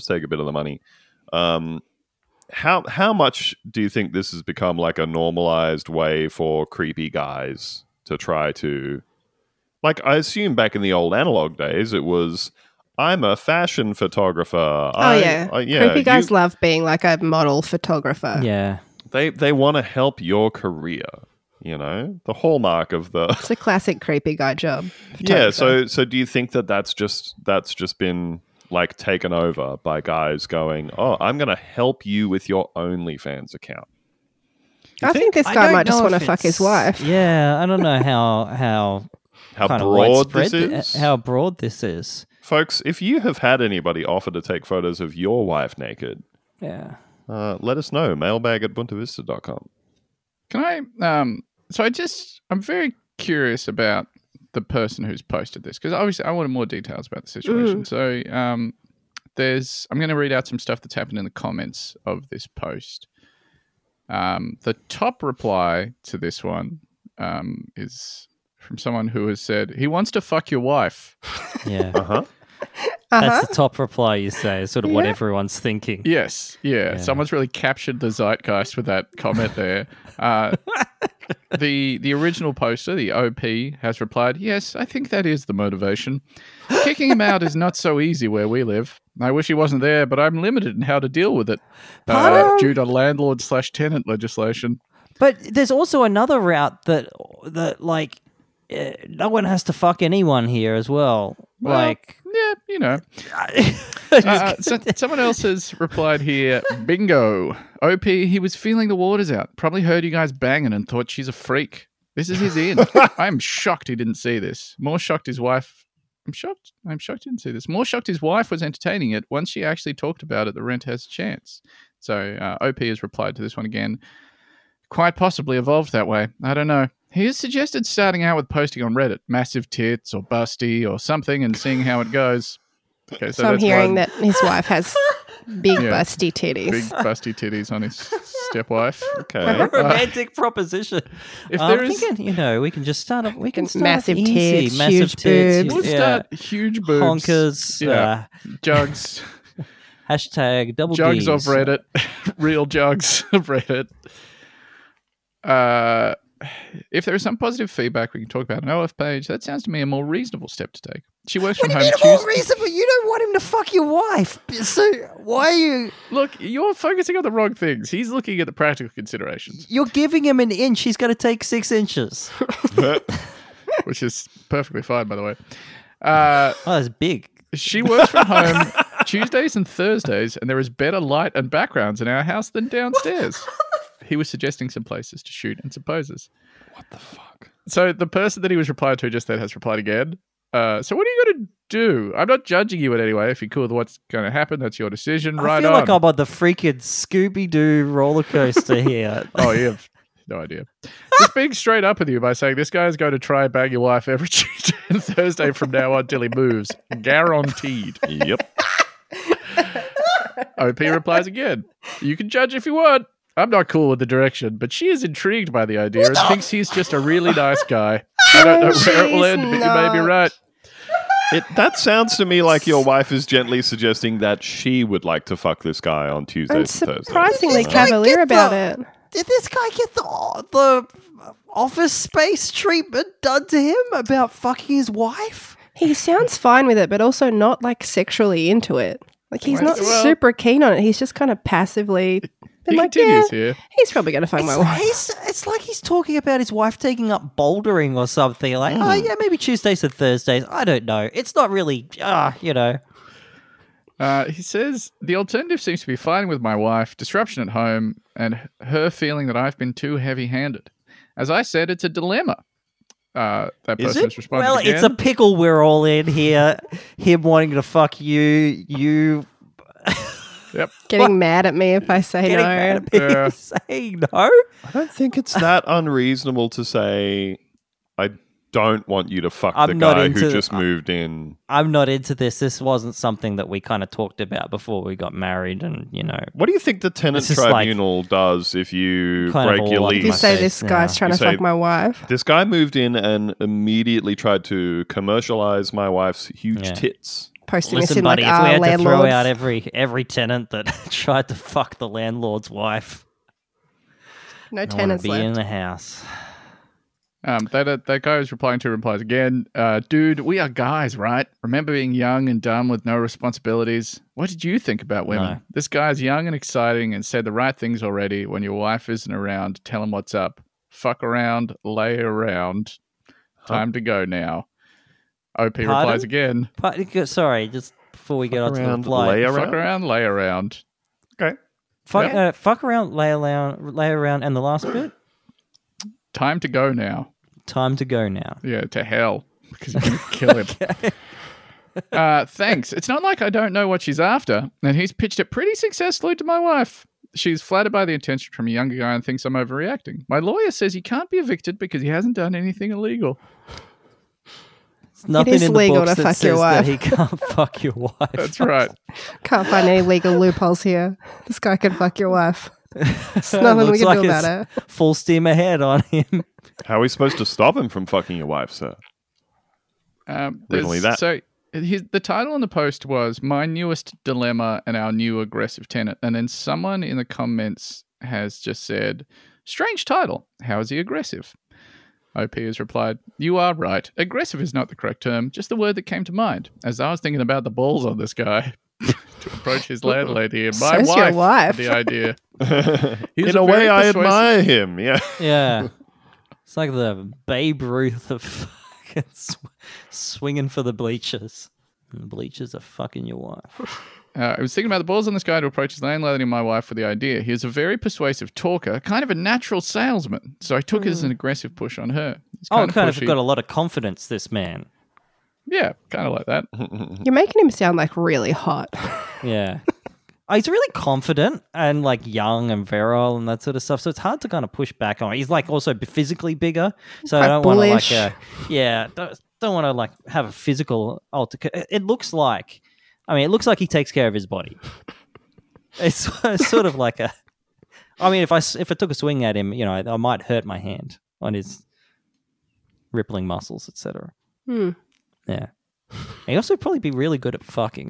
How much do you think this has become like a normalized way for creepy guys to try to, like, I assume back in the old analog days it was, I'm a fashion photographer. Oh, creepy guys love being like a model photographer. Yeah. They want to help your career. You know, the hallmark of the It's a classic creepy guy job. yeah. photographer. So do you think that that's just been like taken over by guys going, oh, I'm going to help you with your OnlyFans account? I think this I guy don't might just know want to if fuck his it's- wife. Yeah, I don't know how How kind of broad widespread this is, how broad this is. folks. If you have had anybody offer to take photos of your wife naked, Yeah. let us know. Mailbag@buntavista.com. Can I? I'm very curious about the person who's posted this because obviously I wanted more details about the situation. So I'm going to read out some stuff that's happened in the comments of this post. The top reply to this one is from someone who has said he wants to fuck your wife. Yeah. Uh-huh. That's the top reply you say, is sort of what Yeah. everyone's thinking. Yes, yeah. Yeah. Someone's really captured the zeitgeist with that comment there. The original poster, the OP, has replied, "Yes, I think that is the motivation. Kicking him out is not so easy where we live. I wish he wasn't there, but I'm limited in how to deal with it due to landlord/tenant legislation." But there's also another route that like no one has to fuck anyone here as well. Well, Like yeah, you know. Someone else has replied here, bingo. OP, he was feeling the waters out. Probably heard you guys banging and thought she's a freak. This is his in. I'm shocked he didn't see this. More shocked his wife. I'm shocked he didn't see this. More shocked his wife was entertaining it once she actually talked about it. The rent has a chance. So OP has replied to this one again. Quite possibly evolved that way. I don't know. He has suggested starting out with posting on Reddit, massive tits or busty or something, and seeing how it goes. Okay, So I'm that's hearing one. that his wife has big Yeah. busty titties. Big busty titties on his stepwife. Okay. romantic proposition. If I'm there is, thinking, we can just start. We can start Massive easy. tits, massive huge tits, boobs. let's yeah. start huge boobs, honkers. Yeah. jugs, Hashtag double jugs Ds. of Reddit, real jugs of Reddit. If there is some positive feedback we can talk about an OF page, that sounds to me a more reasonable step to take. She works What from do you home mean more Tuesday. reasonable? You don't want him to fuck your wife. So why are you? Look, you're focusing on the wrong things. He's looking at the practical considerations, You're giving him an inch. He's got to take 6 inches. which is perfectly fine, by the way. Oh, that's big. She works from home Tuesdays and Thursdays, and there is better light and backgrounds in our house than downstairs. He was suggesting some places to shoot and some poses. What the fuck? So the person that he was replying to just then has replied again. So what are you going to do? I'm not judging you in any way. If you're cool with what's going to happen, that's your decision. I Right feel on. like I'm on the freaking Scooby-Doo roller coaster here. Oh, you have no idea. Just being straight up with you by saying this guy's going to try and bang your wife every Tuesday and Thursday from now on till he moves. Guaranteed. Yep. OP replies again. You can judge if you want. I'm not cool with the direction, but she is intrigued by the idea and thinks he's just a really nice guy. I don't know where it will end, but you may be right. That sounds to me like your wife is gently suggesting that she would like to fuck this guy on Tuesdays I'm and Thursdays. surprisingly This guy cavalier get about the- it. Did this guy get the office space treatment done to him about fucking his wife? He sounds fine with it, but also not like sexually into it. Like he's not Well- super keen on it. He's just kind of passively been He like, continues yeah, here. he's probably going to fuck my wife. It's like he's talking about his wife taking up bouldering or something. Like, oh yeah, maybe Tuesdays and Thursdays. I don't know. It's not really, you know. He says, the alternative seems to be fighting with my wife, disruption at home, and her feeling that I've been too heavy-handed. As I said, it's a dilemma. That Is person has it? responded Well, again. it's a pickle we're all in here. Him wanting to fuck you Yep. Getting mad at me if I say getting no. mad at me Yeah. saying no. I don't think it's that unreasonable to say, I don't want you to fuck I'm the not guy into- who just moved in. I'm not into this. This wasn't something that we kind of talked about before we got married, and you know, What do you think the tenant This is like- tribunal does if you Kind of break your all up You my lease? say face this guy's now. trying You to say- fuck my wife. This guy moved in and immediately tried to commercialize my wife's huge Yeah. tits. Posting us listen, in buddy, like if we our had to throw landlords. out every tenant that tried to fuck the landlord's wife, No I want to tenants be in left. the house. That guy who's replying to replies again. Dude, we are guys, right? Remember being young and dumb with no responsibilities? What did you think about women? No. This guy's young and exciting and said the right things already. When your wife isn't around, tell him what's up. Fuck around, lay around. Time to go now. OP replies Pardon? again. Sorry, just before we get on to the around, reply. lay Fuck around, lay around. Okay. Fuck around, lay around, and the last bit. Time to go now. Time to go now. Yeah, to hell. Because you're going to kill him. Thanks. It's not like I don't know what she's after. And he's pitched it pretty successfully to my wife. She's flattered by the attention from a younger guy and thinks I'm overreacting. My lawyer says he can't be evicted because he hasn't done anything illegal. There's nothing is in the legal books to that fuck your says that wife. he can't fuck your wife. That's right. Can't find any legal loopholes here. This guy can fuck your wife. There's nothing we Looks can like do about it's it. full steam ahead on him. How are we supposed to stop him from fucking your wife, sir? Riddle that. So the title on the post was "My Newest Dilemma and Our New Aggressive Tenant," and then someone in the comments has just said, "Strange title. How is he aggressive?" OP has replied, "You are right. Aggressive is not the correct term, just the word that came to mind as I was thinking about the balls on this guy to approach his landlady and my So's your wife. wife. The idea. He's In a very way, I persuasive- admire him. Yeah. Yeah. It's like the Babe Ruth of fucking swinging for the bleachers. And the bleachers are fucking your wife. I was thinking about the balls on this guy to approach his landlady and my wife with the idea. He is a very persuasive talker, kind of a natural salesman. So I took it as an aggressive push on her. He's Oh, kind of pushy. got a lot of confidence, this man. Yeah, kind of like that. You're making him sound like really hot. Yeah. He's really confident and like young and virile and that sort of stuff. So it's hard to kind of push back on. He's like also physically bigger. So I Quite don't want to bullish. don't want to like have a physical altercation. It looks like he takes care of his body. It's sort of like if I took a swing at him, I might hurt my hand on his rippling muscles, etc. Hmm. Yeah. He'd also probably be really good at fucking.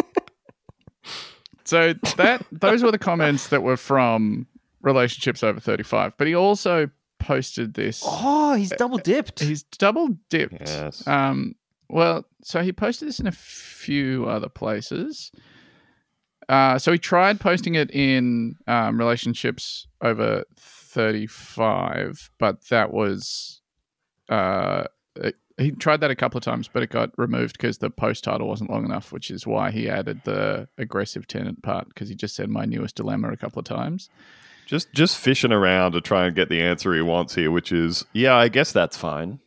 So those were the comments that were from Relationships Over 35. But he also posted this. Oh, he's double dipped. He's double dipped. Yes. So he posted this in a few other places. So he tried posting it in Relationships Over 35, but that was he tried that a couple of times, but it got removed because the post title wasn't long enough, which is why he added the aggressive tenant part, because he just said my newest dilemma a couple of times. Just fishing around to try and get the answer he wants here, which is, yeah, I guess that's fine.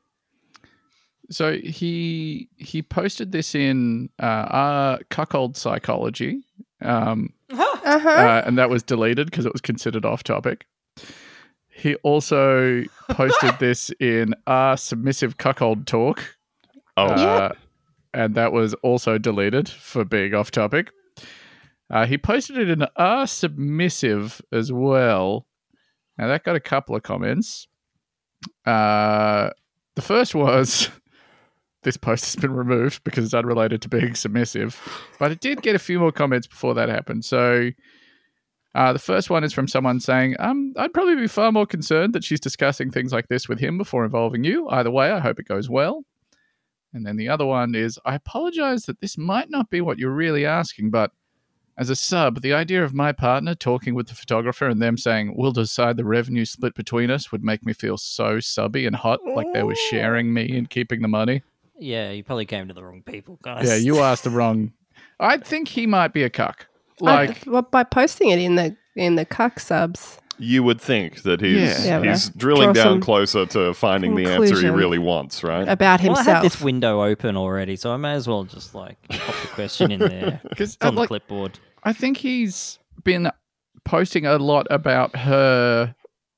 So he posted this in Cuckold Psychology, and that was deleted because it was considered off topic. He also posted this in Submissive Cuckold Talk, Oh, and that was also deleted for being off topic. He posted it in R submissive as well. Now that got a couple of comments. The first was, this post has been removed because it's unrelated to being submissive, but it did get a few more comments before that happened. So the first one is from someone saying, I'd probably be far more concerned that she's discussing things like this with him before involving you. Either way, I hope it goes well. And then the other one is, I apologize that this might not be what you're really asking, but as a sub, the idea of my partner talking with the photographer and them saying, we'll decide the revenue split between us would make me feel so subby and hot, like they were sharing me and keeping the money. Yeah, you probably came to the wrong people, guys. Yeah, you asked the wrong. I think he might be a cuck. Like, well, by posting it in the cuck subs. You would think that he's Yeah, he's but drilling draw down some closer to finding the answer he conclusion. really wants, right? About Well, I himself. had this window open already, so I may as well just like pop the question in there. because It's on the clipboard. I think he's been posting a lot about her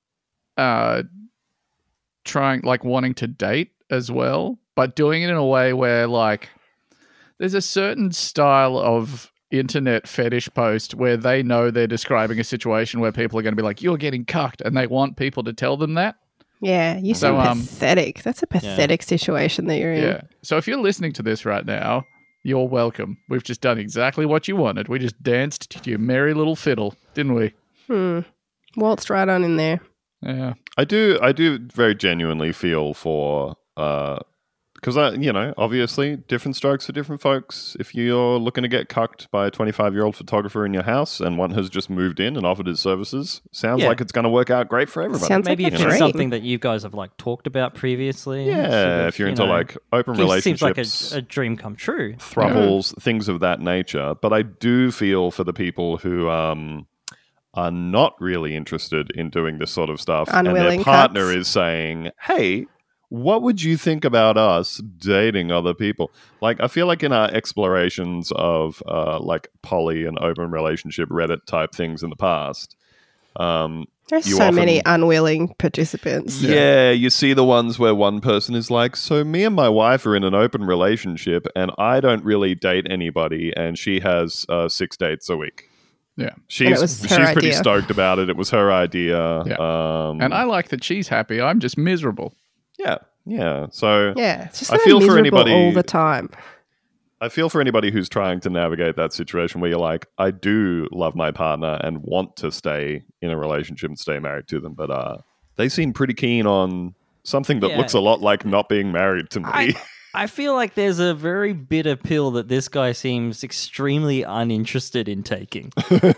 trying, like, wanting to date as well, but doing it in a way where, like, there's a certain style of internet fetish post where they know they're describing a situation where people are going to be like, you're getting cucked, and they want people to tell them that. Yeah, you So, seem pathetic. That's a pathetic situation that you're in. Yeah. So if you're listening to this right now, you're welcome. We've just done exactly what you wanted. We just danced to your merry little fiddle, didn't we? Waltzed right on in there. Yeah. I do very genuinely feel for because obviously different strokes for different folks. If you're looking to get cucked by a 25-year-old photographer in your house and one has just moved in and offered his services, sounds Yeah. like it's going to work out great for everybody. Sounds Maybe like if a it's dream. something that you guys have like talked about previously. yeah, sort of, if you're you into know, like open it seems like relationships, a dream come true. thruples, things of that nature. But I do feel for the people who are not really interested in doing this sort of stuff, and Unwilling their partner cucks. is saying, "Hey, what would you think about us dating other people?" Like, I feel like in our explorations of like poly and open relationship Reddit type things in the past, There's you so many often- unwilling participants. yeah, you see the ones where one person is like, so me and my wife are in an open relationship and I don't really date anybody and she has 6 dates a week. Yeah. She's was her pretty idea. stoked about it. It was her idea. And I like that she's happy. I'm just miserable. yeah. So Yeah, it's just I so feel for miserable anybody- all the time. I feel for anybody who's trying to navigate that situation where you're like, I do love my partner and want to stay in a relationship and stay married to them, but they seem pretty keen on something that Yeah. looks a lot like not being married to me. I feel like there's a very bitter pill that this guy seems extremely uninterested in taking.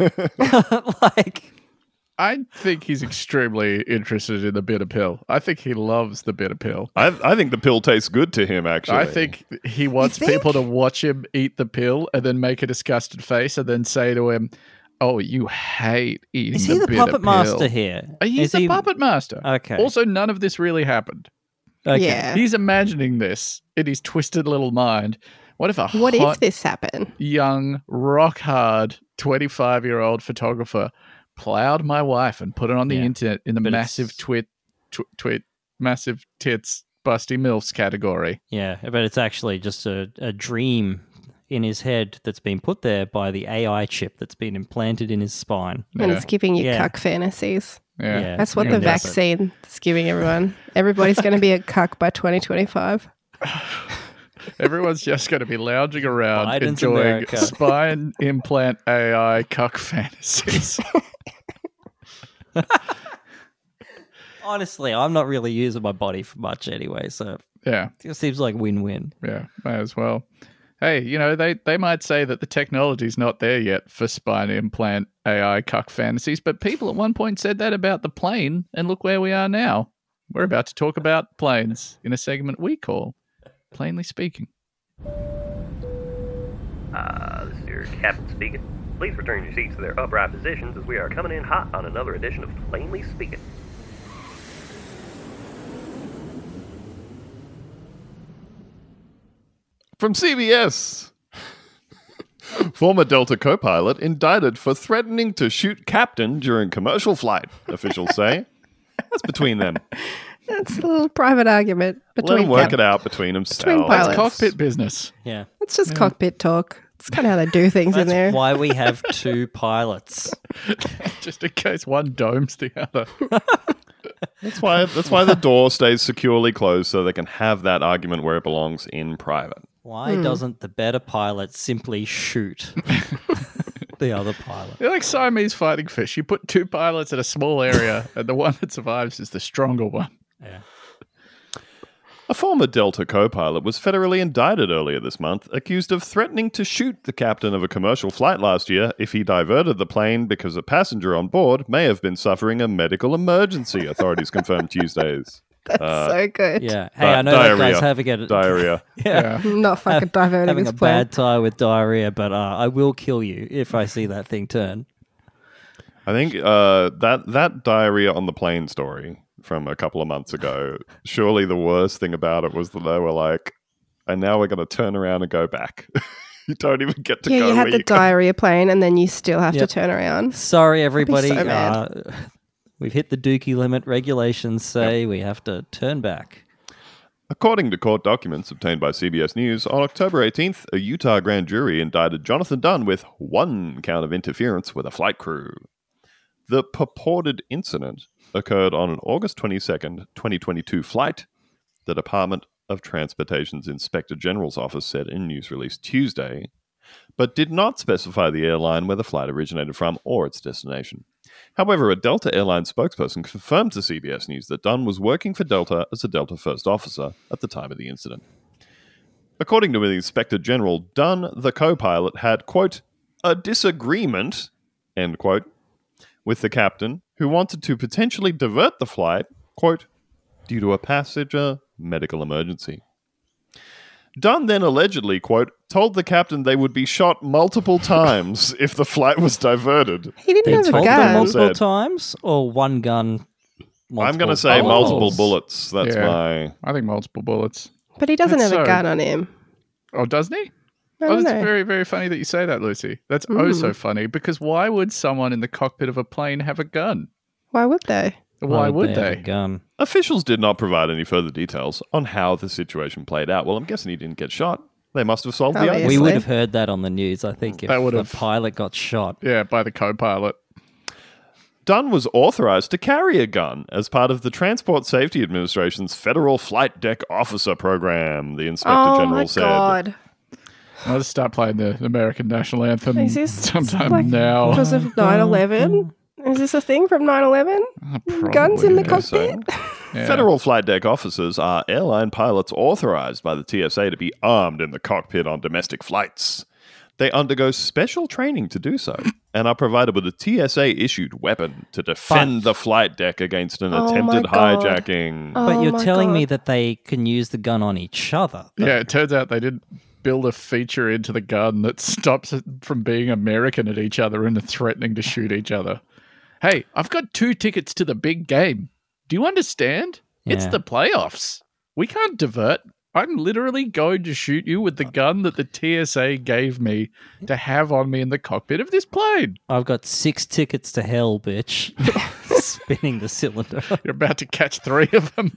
Like, I think he's extremely interested in the bitter pill. I think he loves the bitter pill. I think the pill tastes good to him, actually. I think he wants people to watch him eat the pill and then make a disgusted face and then say to him, oh, you hate eating is he the bitter puppet pill. master here? He's Is the he- puppet master. Okay. Also, none of this really happened. Okay. Yeah. He's imagining this in his twisted little mind. What if a What hot, if this happened? young, rock hard 25-year-old photographer plowed my wife and put it on the Yeah. internet in the But massive it's- massive tits, busty milfs category? Yeah, but it's actually just a dream in his head that's been put there by the AI chip that's been implanted in his spine. And Yeah. it's giving you Yeah. cuck fantasies. Yeah. That's what Yeah, the that's it. vaccine is giving everyone. Everybody's going to be a cuck by 2025. Everyone's just going to be lounging around Biden's enjoying America. spine implant AI cuck fantasies. Honestly, I'm not really using my body for much anyway, so Yeah. it seems like win-win. Yeah, may as well. Hey, they might say that the technology's not there yet for spine implant AI cuck fantasies, but people at one point said that about the plane, and look where we are now. We're about to talk about planes in a segment we call Plainly Speaking. This is your captain speaking. Please return your seats to their upright positions as we are coming in hot on another edition of Plainly Speaking. From CBS. Former Delta co-pilot indicted for threatening to shoot captain during commercial flight, officials say. That's between them. That's a little private argument Let between them work cap- it out between themselves. pilots. Cockpit business. Yeah. It's just cockpit talk. It's kind of how they do things in That's there. why we have two pilots. Just in case one domes the other. That's why the door stays securely closed so they can have that argument where it belongs in private. Why doesn't the better pilot simply shoot the other pilot? They're like Siamese fighting fish. You put two pilots in a small area, and the one that survives is the stronger one. Yeah. A former Delta co-pilot was federally indicted earlier this month, accused of threatening to shoot the captain of a commercial flight last year if he diverted the plane because a passenger on board may have been suffering a medical emergency, authorities confirmed Tuesdays. That's so good. Yeah. Hey, I know that Diarrhea. guy's having a Diarrhea. yeah, I'm not fucking diverting having this a plane. bad time with diarrhea, but I will kill you if I see that thing turn. I think that diarrhea on the plane story from a couple of months ago, surely the worst thing about it was that they were like, and now we're going to turn around and go back. You don't even get to Yeah, go you where had the you go. diarrhea plane, and then you still have to Yep. turn around. Sorry, everybody. so mad. We've hit the dookie limit. Regulations say we have to turn back. According to court documents obtained by CBS News, on October 18th, a Utah grand jury indicted Jonathan Dunn with one count of interference with a flight crew. The purported incident occurred on an August 22nd, 2022 flight, the Department of Transportation's Inspector General's office said in news release Tuesday, but did not specify the airline where the flight originated from or its destination. However, a Delta Airlines spokesperson confirmed to CBS News that Dunn was working for Delta as a Delta First officer at the time of the incident. According to the Inspector General, Dunn, the co-pilot, had, quote, a disagreement, end quote, with the captain, who wanted to potentially divert the flight, quote, due to a passenger medical emergency. Dunn then allegedly, quote, told the captain they would be shot multiple times if the flight was diverted. He didn't They have a told them gun. multiple Said. times or one gun? I'm going to say multiple multiple balls? bullets. That's Yeah. my... I think multiple bullets. But he doesn't That's have a so- gun on him. Oh, doesn't he? I Oh, don't that's know. very, very funny that you say that, Lucy. That's oh so funny, because why would someone in the cockpit of a plane have a gun? Why would they? Why would have a they? gun? Officials did not provide any further details on how the situation played out. Well, I'm guessing he didn't get shot. They must have solved the Obviously. argument. We would have heard that on the news, I think, if That would the have- pilot got shot. Yeah, by the co-pilot. Dunn was authorized to carry a gun as part of the Transport Safety Administration's Federal Flight Deck Officer Program, the Inspector Oh General my said. god. I'll just start playing the American national anthem Is this sometime like now. because of 9/11? Is this a thing from 9/11? Guns in the Probably, cockpit? yeah. Federal flight deck officers are airline pilots authorized by the TSA to be armed in the cockpit on domestic flights. They undergo special training to do so and are provided with a TSA-issued weapon to defend the flight deck against an Oh my attempted God. hijacking. Oh But you're my telling me God. that they can use the gun on each other. Yeah, it turns out they did build a feature into the gun that stops it from being American at each other and threatening to shoot each other. Hey, I've got 2 tickets to the big game. Do you understand? It's Yeah. the playoffs. We can't divert. I'm literally going to shoot you with the gun that the TSA gave me to have on me in the cockpit of this plane. I've got 6 tickets to hell, bitch. Spinning the cylinder. You're about to catch 3 of them.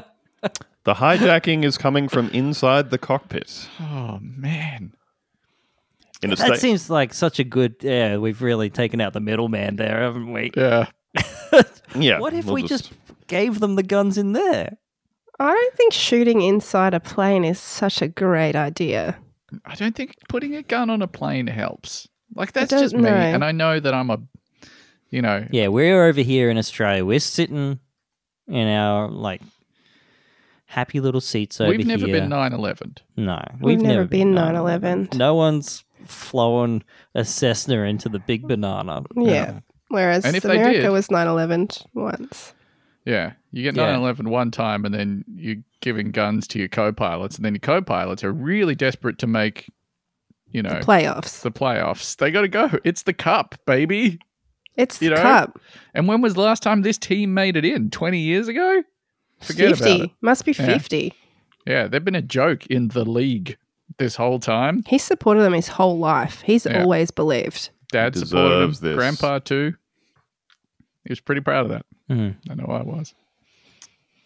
The hijacking is coming from inside the cockpit. Oh, man. In a That state, seems like such a good. Yeah, we've really taken out the middleman there, haven't we? Yeah. yeah. What if we'll we just gave them the guns in there? I don't think shooting inside a plane is such a great idea. I don't think putting a gun on a plane helps. Like, that's don't just me. know. And I know that I'm a, you know, Yeah, we're over here in Australia. We're sitting in our like happy little seats over we've never here. been 9/11. No, We've never been 9/11. No one's flown a Cessna into the big banana. Yeah. Whereas And if they America did- was 9/11 once. Yeah. You get Yeah. 9/11 one time and then you're giving guns to your co-pilots. And then your co-pilots are really desperate to make, you know, Playoffs. the playoffs. They got to go. It's the cup, baby. It's you the know, cup. And when was the last time this team made it in? 20 years ago? Forget 50. about it. Must be Yeah. 50. Yeah, they've been a joke in the league this whole time. He's supported them his whole life. He's Yeah. always believed. Dad Deserves supported him. this. Grandpa too. He was pretty proud of that. Mhm. I know I was.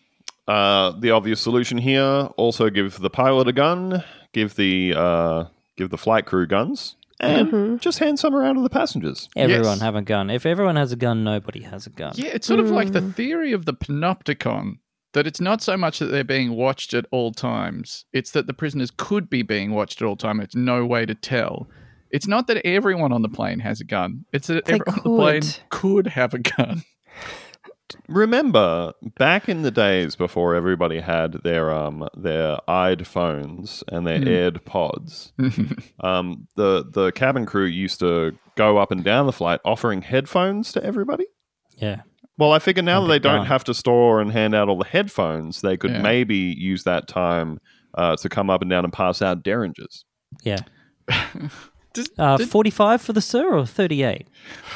The obvious solution here, also give the pilot a gun, give the give the flight crew guns, and just hand some around to the passengers. Everyone Yes. have a gun. If everyone has a gun, nobody has a gun. Yeah, it's sort of like the theory of the panopticon, that it's not so much that they're being watched at all times, it's that the prisoners could be being watched at all times. It's no way to tell. It's not that everyone on the plane has a gun. It's that They everyone on the plane could have a gun. Remember, back in the days before everybody had their eyed phones and their aired pods, the cabin crew used to go up and down the flight offering headphones to everybody. Yeah. Well, I figure now that they don't gun. have to store and hand out all the headphones, they could Yeah. maybe use that time to come up and down and pass out derringers. Yeah. Does 45 for the sir or 38?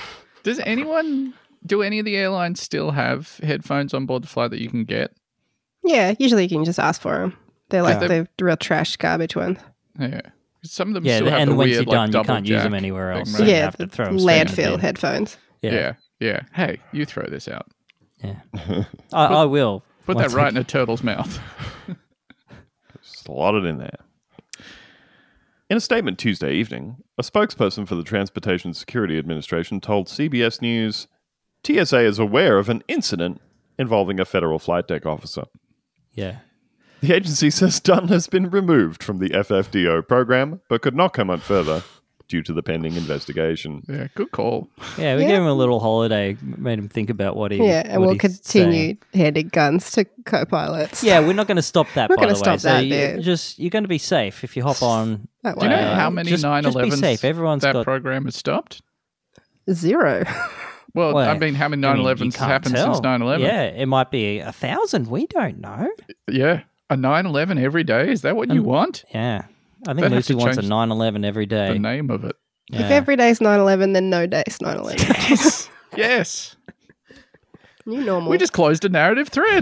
do any of the airlines still have headphones on board the flight that you can get? Yeah, usually you can just ask for them. They're like Yeah. the real trash garbage ones. Yeah. Some of them Yeah, still have and the once weird, you're done, you double can't use them jack anywhere thing, else. right? So you Yeah, have to throw 'em straight in the landfill bin. headphones. Yeah. Hey, you throw this out. Yeah. I will. Put Once that right in a turtle's mouth. Slot it in there. In a statement Tuesday evening, a spokesperson for the Transportation Security Administration told CBS News TSA is aware of an incident involving a federal flight deck officer. Yeah. The agency says Dunn has been removed from the FFDO program, but could not comment further due to the pending investigation. Yeah, good call. Yeah, we Yeah. gave him a little holiday, made him think about what he Yeah, and what we'll he's continue saying. handing guns to co-pilots. Yeah, we're not going to stop that, We're by the gonna way. stop So that you bit. you're going to be safe if you hop on. That Do you know way. how many just be 9/11s safe. Everyone's that got- program has stopped? 0. Well, Well, I mean, how many I mean, 9/11s you has can't happened tell. since 9/11? Yeah, it might be 1,000. We don't know. Yeah. A 9/11 every day? Is that what you want? Yeah. I think They'd have Lucy to wants a change 9/11 every The day. name of it. Yeah. If every day's 9/11, then no day's 9/11. Yes. Yes. New normal. We just closed a narrative thread.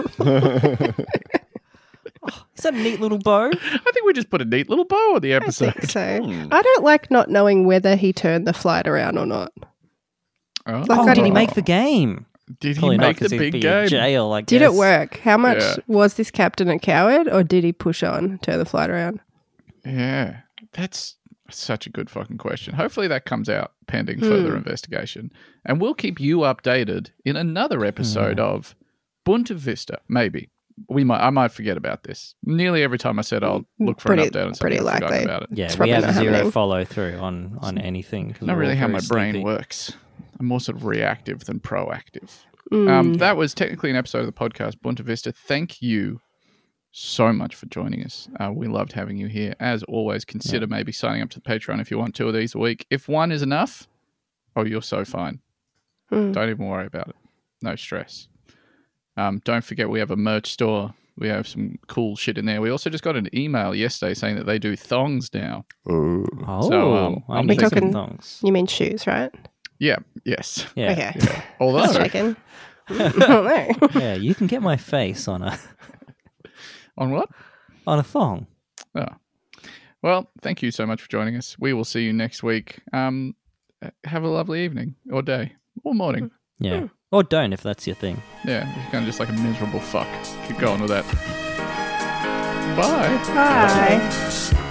Is that a neat little bow? I think we just put a neat little bow on the I episode. think so. I don't like not knowing whether he turned the flight around or not. Oh, Like, Oh, I did he don't- make the game? did he Probably not make the 'cause he'd big be in game? jail, I Did guess. it work? How much Yeah. was this captain a coward, or did he push on, turn the flight around? Yeah. That's such a good fucking question. Hopefully that comes out pending further investigation. And we'll keep you updated in another episode of Bunta Vista. Maybe. I might forget about this. Nearly every time I said I'll look for Pretty- an update on pretty something, I've forgotten likely. about it. Yeah, It's we probably have not zero happening. follow through on anything. 'cause Not we're really all how very my brain sleepy. works. I'm more sort of reactive than proactive. Mm. That was technically an episode of the podcast, Bunta Vista. Thank you so much for joining us. We loved having you here. As always, consider maybe signing up to the Patreon if you want 2 of these a week. If one is enough, oh, you're so fine. Don't even worry about it. No stress. Don't forget we have a merch store. We have some cool shit in there. We also just got an email yesterday saying that they do thongs now. Oh. Oh, So, I I'm need some thinking- thongs. You mean shoes, right? Yeah, yes. Yeah. Okay. Although, Just checking. No. Yeah, you can get my face on a on what? thong. Oh. Well, thank you so much for joining us. We will see you next week. Have a lovely evening or day or morning. Yeah. Or don't if that's your thing. Yeah, you're kind of just like a miserable fuck. Keep going with that. Bye. Bye.